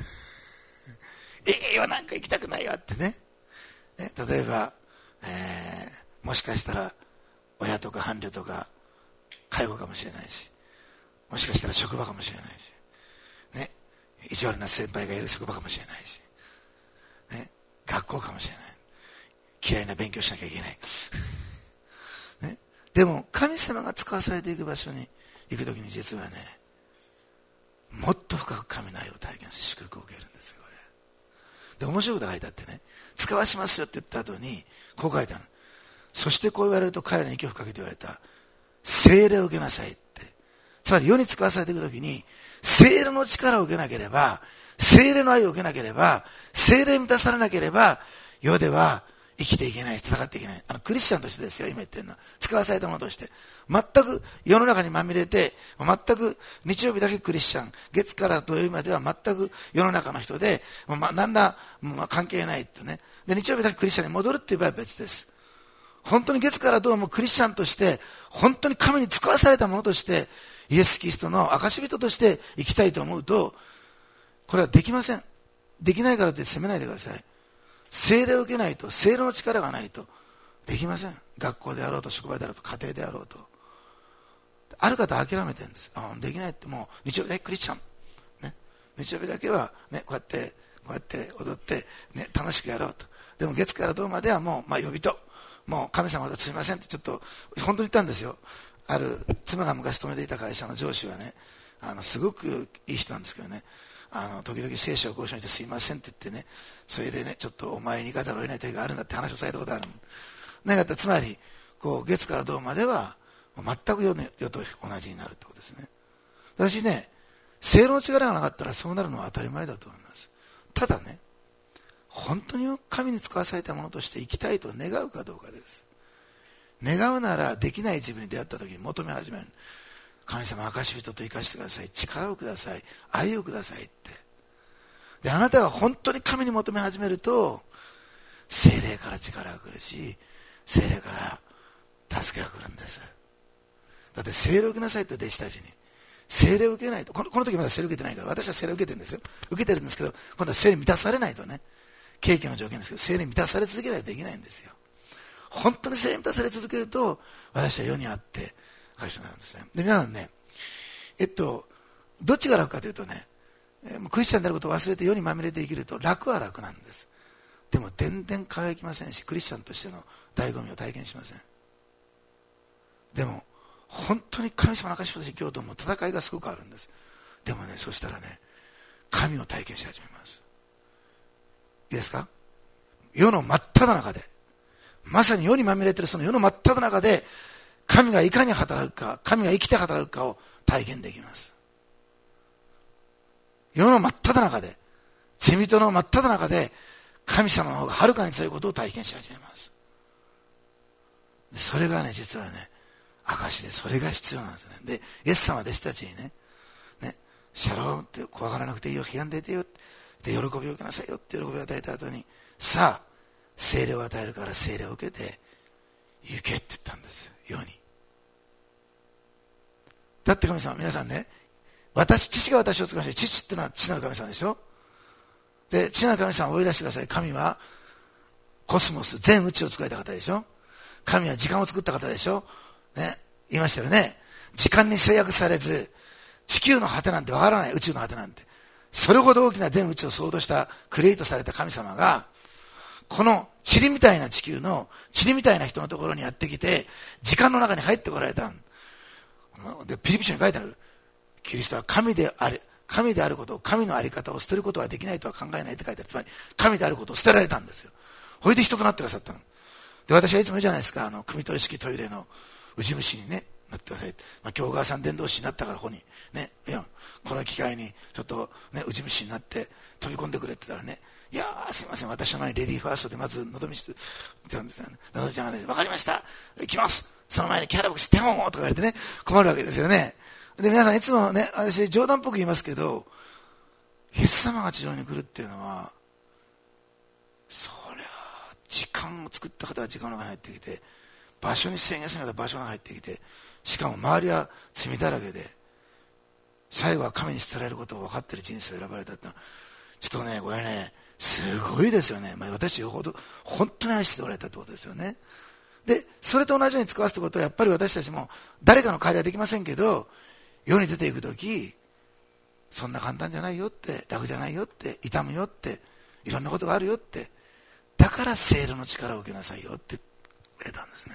E: ええなんか行きたくないわってね。ね、例えば、えー、もしかしたら親とか伴侶とか介護かもしれないし、もしかしたら職場かもしれないし、ね、意地悪な先輩がいる職場かもしれないし、ね、学校かもしれない、嫌いな勉強しなきゃいけない、ね、でも神様が使わされていく場所に行くときに、実はね、もっと深く神の愛を体験して祝福を受けるんですよ。これで面白いことが書いてあってね、使わしますよって言った後にこう書いてある。そしてこう言われると彼らに息を吹かけて言われた。聖霊を受けなさいって。つまり世に使わされていくときに、聖霊の力を受けなければ、聖霊の愛を受けなければ、聖霊に満たされなければ、世では生きていけない、戦っていけない。あのクリスチャンとしてですよ、今言ってるのは。使わされたものとして。全く世の中にまみれて、全く日曜日だけクリスチャン、月から土曜日までは全く世の中の人で、まあ、何ら、まあ、関係ないってね。で、日曜日だけクリスチャンに戻るっていう場合は別です。本当に月からどうもクリスチャンとして、本当に神に使わされたものとして、イエス・キリストの証人として生きたいと思うと、これはできません。できないからって責めないでください。聖霊を受けないと、聖霊の力がないとできません。学校であろうと、職場であろうと、家庭であろうと。ある方は諦めてるんです。あ、できないって、もう日曜日だけクリスチャン、ね、日曜日だけは、ね、こうやってこうやって踊って、ね、楽しくやろうと。でも月から土まではもう、まあ、呼びと、もう神様とすいませんってちょっと本当に言ったんですよ。ある妻が昔勤めていた会社の上司はね、あのすごくいい人なんですけどね、あの時々聖書をご一緒にしてすいませんって言ってね、それでね、ちょっとお前に行かざるを得ない時があるんだって話をされたことがある。何かって、つまりこう月から土までは全く世と同じになるってことですね。私ね、聖霊の力がなかったらそうなるのは当たり前だと思います。ただね、本当に神に使わされたものとして生きたいと願うかどうかです。願うなら、できない自分に出会った時に求め始める。神様、証人と生かしてください、力をください、愛をくださいって。で、あなたが本当に神に求め始めると、聖霊から力が来るし、聖霊から助けが来るんです。だって聖霊を受けなさいって、弟子たちに。聖霊を受けないと、この、この時まだ聖霊を受けてないから、私は聖霊を受けてるんですよ。受けてるんですけど、今度は聖霊に満たされないとね、景気の条件ですけど、聖霊に満たされ続けないとできないんですよ。本当に聖霊に満たされ続けると、私は世にあって会社になるんですね。で、皆さんね、えっとどっちが楽かというとね、クリスチャンであることを忘れて世にまみれて生きると、楽は楽なんです。でも全然輝きませんし、クリスチャンとしての醍醐味を体験しません。でも本当に神様の証しとして生きようと思う戦いがすごくあるんです。でもね、そうしたらね、神を体験し始めます。いいですか。世の真っ只中で、まさに世にまみれているその世の真っ只中で、神がいかに働くか、神が生きて働くかを体験できます。世の真っ只中で、罪人の真っ只中で、神様の方がはるかに強いことを体験し始めます。それがね、実はね、証で、それが必要なんですね。で、イエス様は弟子たちにね、ね、シャロームって怖がらなくていいよ、批判出てよ、で、喜びを受けなさいよって喜びを与えた後に、さあ、聖霊を与えるから聖霊を受けて行けって言ったんですよ、世に。だって神様、皆さんね、私、父が私を使いました。父ってのは父なる神様でしょ。で、父なる神様を追い出してください。神はコスモス、全宇宙を作られた方でしょ。神は時間を作った方でしょ。ね、言いましたよね。時間に制約されず、地球の果てなんてわからない、宇宙の果てなんて。それほど大きな全宇宙を創造したクリエイトされた神様が、この塵みたいな地球の塵みたいな人のところにやってきて、時間の中に入ってこられた。で、ピリピ書に書いてある。キリストは神である、神であることを、神のあり方を捨てることはできないとは考えないって書いてある。つまり、神であることを捨てられたんですよ。ほいで人となってくださったの。で、私はいつも言うじゃないですか、あの、汲み取り式トイレのウジ虫にね、なってください。まあ、京川さん伝道師になったからここに、ね、いや、この機会に、ちょっとね、ウジ虫になって飛び込んでくれって言ったらね、 いやー、すいません、私の前にレディーファーストでまずのどみちゃんですね、のどみちゃんがね、わかりました、行きます、その前にキャラボックステホンとか言われてね、困るわけですよね。で、皆さんいつもね、私冗談っぽく言いますけど、イエス様が地上に来るっていうのは、そりゃ時間を作った方は時間の中に入ってきて、場所に制限された場所が入ってきて、しかも周りは罪だらけで、最後は神に捨てられることを分かっている人生を選ばれたってのは、ちょっとね、これね、すごいですよね。まあ、私よほど本当に愛しておられたってことですよね。で、それと同じように使わすってことは、やっぱり私たちも誰かの代わりはできませんけど、世に出ていくとき、そんな簡単じゃないよって、楽じゃないよって、痛むよって、いろんなことがあるよって、だから聖霊の力を受けなさいよって言ったんですね。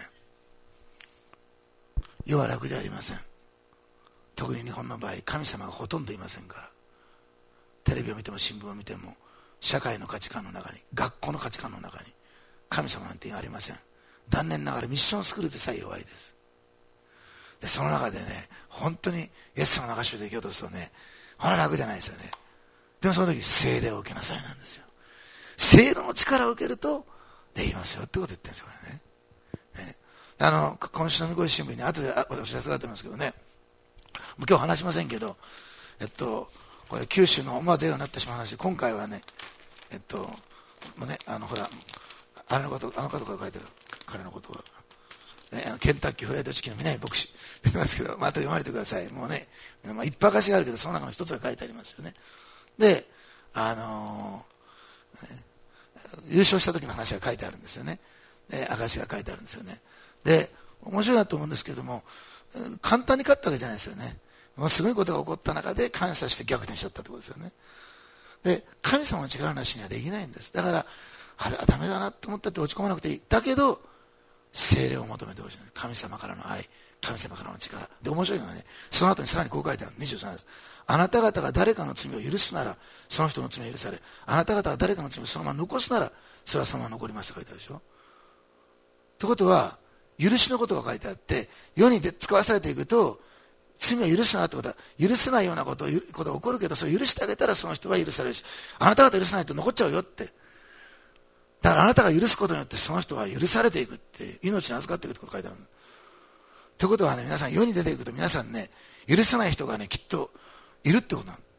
E: 世は楽じゃありません。特に日本の場合、神様がほとんどいませんから。テレビを見ても新聞を見ても、社会の価値観の中に、学校の価値観の中に、神様なんてありません。残念ながらミッションスクールでさえ弱いです。で、その中でね、本当にイエス様の流しをできようとするとね、ほら楽じゃないですよね。でもその時、聖霊を受けなさいなんですよ。聖霊の力を受けるとできますよってことを言ってるんですよね。ね、あの今週の御子新聞に後でお知らせがあってますけどね、もう今日話しませんけど、えっとこれ九州の思わず映画になってしまう話で、今回はね、えっともうね、あのほらあれのこと、あの方が書いてる彼のことは、ね、あのケンタッキーフライドチキンの南牧師出てますけど、また読まれてください。もうね、まあ、いっぱい証しがあるけど、その中の一つが書いてありますよね。で、あのーね、優勝した時の話が書いてあるんですよね。で、証が書いてあるんですよね。で、面白いなと思うんですけども、簡単に勝ったわけじゃないですよね。もうすごいことが起こった中で感謝して逆転しちゃったってことですよね。で、神様の力なしにはできないんです。だから、あ、ダメだなと思ったって落ち込まなくていい。だけど、聖霊を求めてほしいんです。神様からの愛、神様からの力。で、面白いのはね、その後にさらにこう書いてある。にじゅうさんです。あなた方が誰かの罪を許すなら、その人の罪は許され、あなた方が誰かの罪をそのまま残すなら、それはそのまま残りますと書いてあるでしょ。ってことは、許しのことが書いてあって、世に使わされていくと、罪を許すなってことは、許せないようなことことが起こるけど、それを許してあげたらその人は許されるし、あなた方許さないと残っちゃうよって。だからあなたが許すことによってその人は許されていくって、命に預かっていくってことが書いてある。ということはね、皆さん世に出ていくと皆さんね、許さない人がね、きっといるってことなの。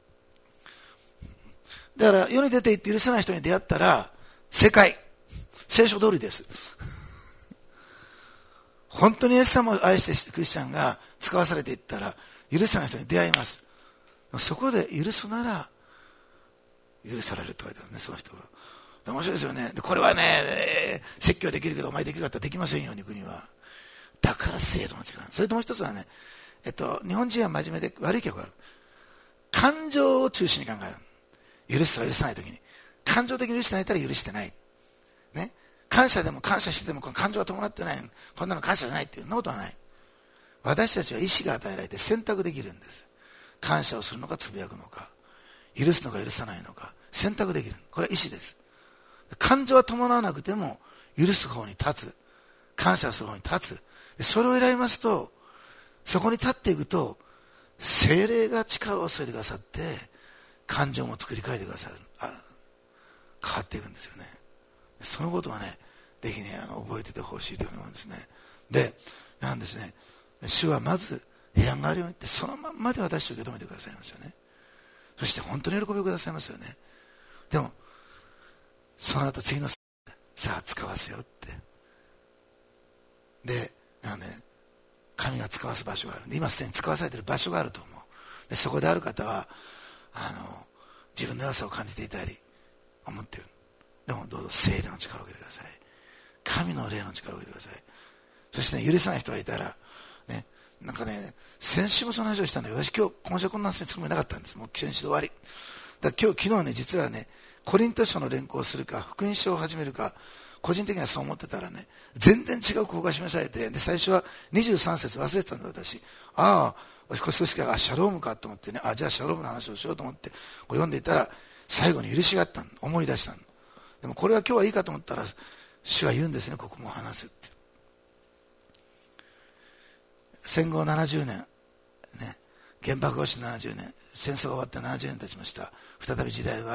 E: だから世に出ていって許さない人に出会ったら、正解。聖書通りです。本当にイエス様を愛してクリスチャンが使わされていったら、許さない人に出会います。そこで許すなら、許されると書いてあるね、その人は。面白いですよね。でこれはね、説教できるけどお前できるかったらできませんように国は。だから聖霊の力。それともう一つはね、えっと、日本人は真面目で悪い傾向がある。感情を中心に考える。許すとか許さないときに。感情的に許してないたら許してない。ね。感謝でも感謝しててもこの感情が伴ってない。こんなの感謝じゃないっていうそんなことはない。私たちは意志が与えられて選択できるんです。感謝をするのかつぶやくのか。許すのか許さないのか。選択できる。これは意志です。感情は伴わなくても許す方に立つ、感謝する方に立つ、それを選びますと、そこに立っていくと聖霊が力を注いでくださって感情も作り変えてくださる、あ変わっていくんですよね。そのことはね、ぜひね、あの覚えててほしいというふうに思うんですね。で、なんですね、主はまず平安があるようにってそのまんまで私を受け止めてくださいますよね。そして本当に喜びをくださいますよね。でもその後次のさあ使わせよってで、なんで神が使わす場所があるんで、今すでに使わされている場所があると思う。でそこである方はあの自分の良さを感じていたり思っている。でもどうぞ聖霊の力を受けてください。神の霊の力を受けてください。そして、ね、許さない人がいたらね、なんかね、先週もその話をしたんだけど、私今日今週はこんな話するつもりなかったんです。もう先週で終わりだから今日昨日ね、実はね、コリント書の連行をするか福音書を始めるか個人的にはそう思ってたらね、全然違う項が示されて、で最初はにじゅうさん節忘れてたんだ私。ああ私これ少しからシャロームかと思ってね、あじゃあシャロームの話をしようと思ってこう読んでいたら最後に許しがあったの、思い出したの。でもこれは今日はいいかと思ったら主は言うんですね、ここも話すって。戦後ななじゅうねん、ね、原爆落ちななじゅうねん、戦争が終わってななじゅうねん経ちました。再び時代は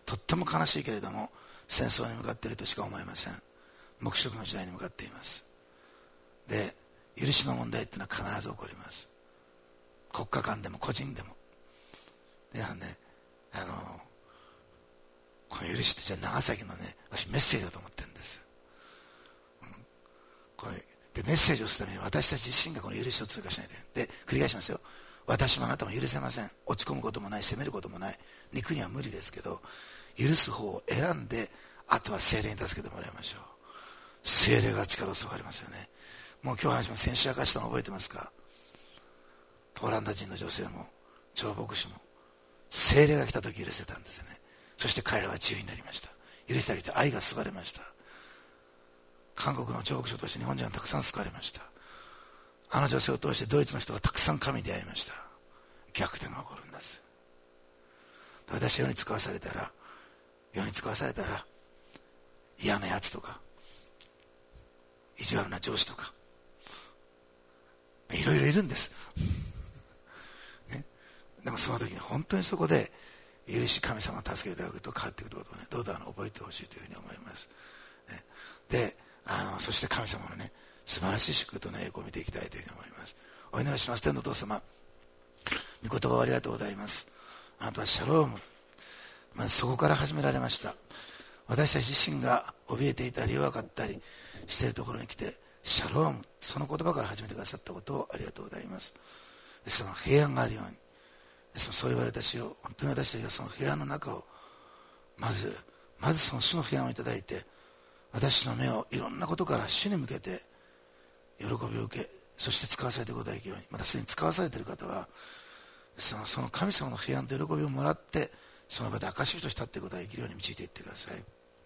E: とっても悲しいけれども戦争に向かっているとしか思えません。黙示録の時代に向かっています。で、許しの問題っていうのは必ず起こります。国家間でも個人でも。でね、あのこの許しってじゃあ長崎のね、私メッセージだと思ってるんです、うん、これでメッセージをするために私たち自身がこの許しを通過しないと。で、繰り返しますよ。私もあなたも許せません。落ち込むこともない、責めることもない、肉には無理ですけど、許す方を選んで、あとは聖霊に助けてもらいましょう。聖霊が力を注がれますよね。もう今日話します。先週明かしたの覚えてますか。ポーランダ人の女性も長牧師も聖霊が来た時許せたんですよね。そして彼らは自由になりました。許してあげて愛が救われました。韓国の長牧師を通して日本人はたくさん救われました。あの女性を通してドイツの人がたくさん神に出会いました。逆転が起こるんです。私は世に使わされたら世に使わされたら嫌なやつとか意地悪な上司とかいろいろいるんです、ね、でもその時に本当にそこで許し神様の助けをいただくと変わっていくということをね、どうぞあの覚えてほしいというふうに思います、ね、であのそして神様のね素晴らしい祝福との栄光を見ていきたいというふうに思います。お祈りします。天のお父様、御言葉をありがとうございます。あなたはシャローム、まずそこから始められました。私たち自身が怯えていたり弱かったりしているところに来てシャローム、その言葉から始めてくださったことをありがとうございます。ですから平安があるように、ですからそう言われた主よ、本当に私たちはその平安の中をまずまずその主の平安をいただいて、私の目をいろんなことから主に向けて喜びを受け、そして使わされていくことができるように、またすでに使わされている方はその、その神様の平安と喜びをもらってその場で証として立っていくことができるように導いていってください。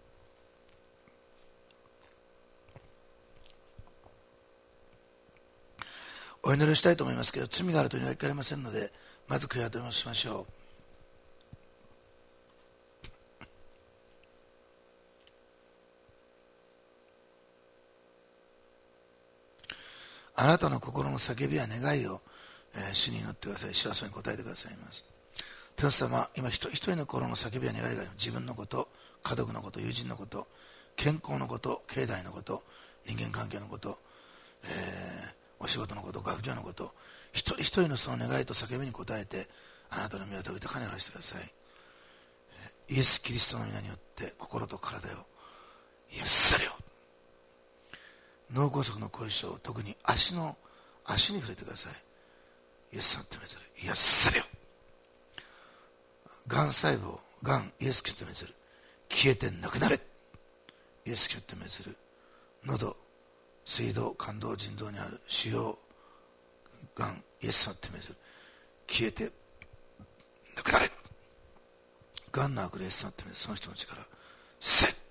E: お祈りをしたいと思いますけど、罪があるというのは聞かれませんので、まず悔い改めをしましょう。あなたの心の叫びや願いを、えー、主に祈ってください。主はそれに答えてくださいます。天父様、今一人一人の心の叫びや願いがあります。自分のこと、家族のこと、友人のこと、健康のこと、経済のこと、人間関係のこと、えー、お仕事のこと、学業のこと、一人一人のその願いと叫びに応えて、あなたの御業を豊かにあらせてください。イエス・キリストの皆によって心と体を癒されよ。脳梗塞の後遺症、特に足の足に触れてください。イエスさんとめずる癒されよ。がん細胞、がん、イエスキリストとめずる消えてなくなれ。イエスキリストとめずる喉、水道、肝臓、腎臓にある腫瘍、がん、イエスさんとめずる消えてなくなれ。がんの悪霊、イエスさんとめずるその人の力せっ。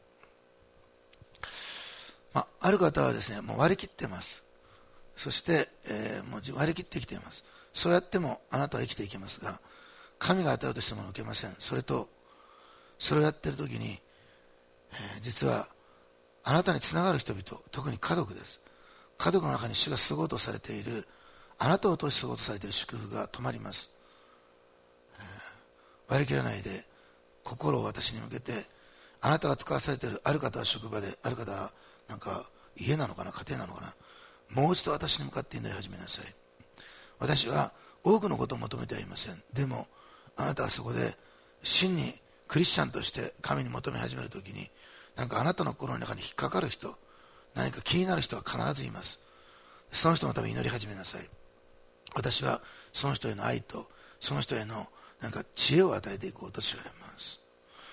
E: まあ、ある方はですね、もう割り切っています。そして、えー、もう割り切って生きています。そうやってもあなたは生きていけますが、神が与えようとしてものを受けません。それとそれをやっているときに、えー、実はあなたにつながる人々、特に家族です。家族の中に主が過ごうとされている、あなたを通して過ごうとされている祝福が止まります、えー、割り切らないで心を私に向けて、あなたが使わされている、ある方は職場で、ある方はなんか家なのかな、家庭なのかな、もう一度私に向かって祈り始めなさい。私は多くのことを求めてはいません。でもあなたはそこで真にクリスチャンとして神に求め始めるときに、なんかあなたの心の中に引っかかる人、何か気になる人は必ずいます。その人のために祈り始めなさい。私はその人への愛とその人へのなんか知恵を与えていこうと知られます。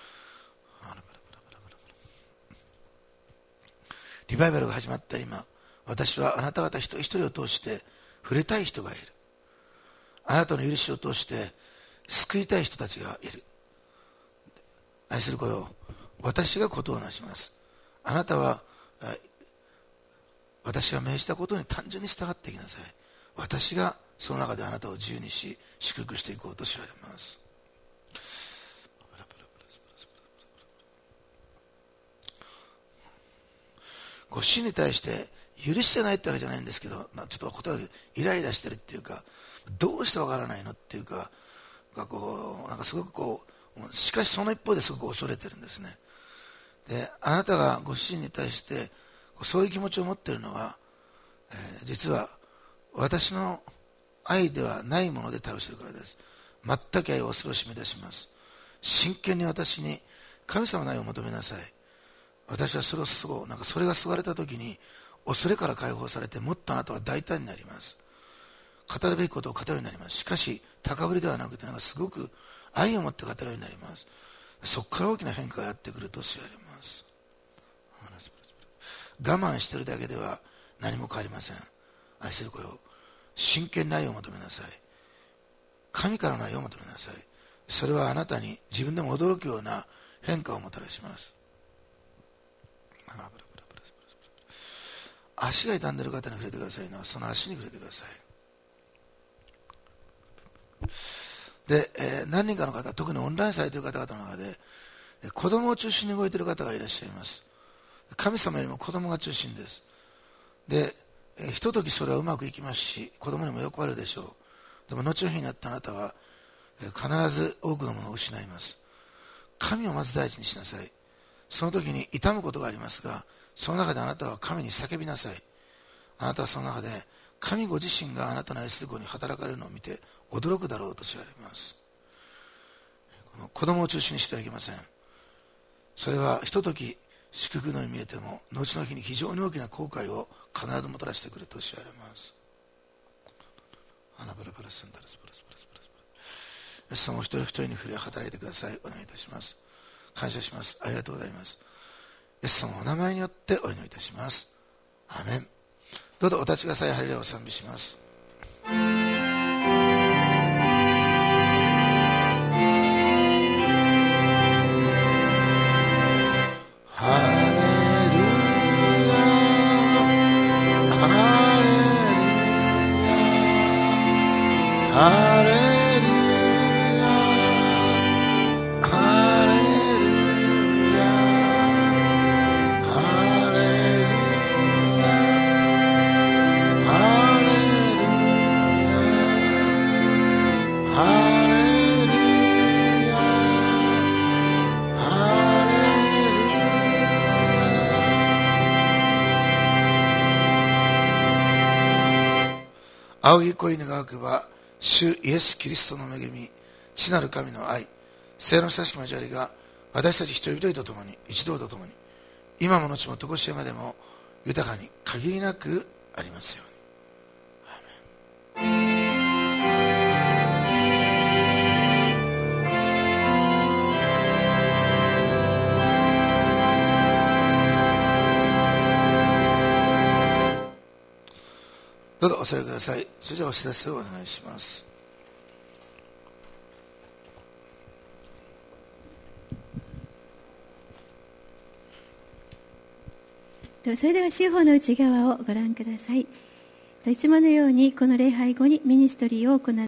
E: リバイバルが始まった今、私はあなた方一人一人を通して触れたい人がいる。あなたの許しを通して救いたい人たちがいる。愛する子よ、私がことをなします。あなたは私が命じたことに単純に従っていきなさい。私がその中であなたを自由にし祝福していこうと知られます。ご主人に対して許してないってわけじゃないんですけど、まあ、ちょっと言葉でイライラしてるっていうか、どうしてわからないのっていうか、がこうなんかすごくこうしかしその一方ですごく恐れてるんですね。で、あなたがご主人に対してそういう気持ちを持っているのは、えー、実は私の愛ではないもので対応しているからです。全く愛を恐れを示します。真剣に私に神様の愛を求めなさい。私はそれを注ごう。なんかそれが注がれたときに恐れから解放されて、もっとあなたは大胆になります。語るべきことを語るようになります。しかし高ぶりではなくて、なんかすごく愛を持って語るようになります。そこから大きな変化がやってくると知られます。我慢しているだけでは何も変わりません。愛する子よ、真剣な愛を求めなさい。神からの愛を求めなさい。それはあなたに自分でも驚くような変化をもたらします。足が痛んでいる方に触れてくださいのは、その足に触れてください。で、えー、何人かの方、特にオンラインされている方々の中で、子供を中心に動いている方がいらっしゃいます。神様よりも子供が中心です。で、えー、ひとときそれはうまくいきますし、子供にも喜ばれるでしょう。でも後の日になったあなたは、えー、必ず多くのものを失います。神をまず第一にしなさい。その時に痛むことがありますが、その中であなたは神に叫びなさい。あなたはその中で神ご自身があなたの愛する子に働かれるのを見て驚くだろうと知られます。この子供を中心にしてはいけません。それはひととき祝福のように見えても、後の日に非常に大きな後悔を必ずもたらしてくると知られます。アナバラバラサンダラスバラスバラスバラスバラス。イエス様お一人一人に触れ働いてください。お願いいたします。感謝します。ありがとうございます。イエス様お名前によってお祈りいたします。アーメン。どうぞお立ちください。ハレルヤを賛美します。ハレルヤハレルヤハレルヤ青い恋願わくば主イエス・キリストの恵み、父なる神の愛、聖の親しき交わりが私たち一人一人と共に、一同と共に、今も後も常しえまでも豊かに限りなくありますように。アーメン。どうぞお座りください。それじゃあお知らせをお願いします。
J: それでは司法の内側をご覧ください。いつものようにこの礼拝後にミニストリーを行って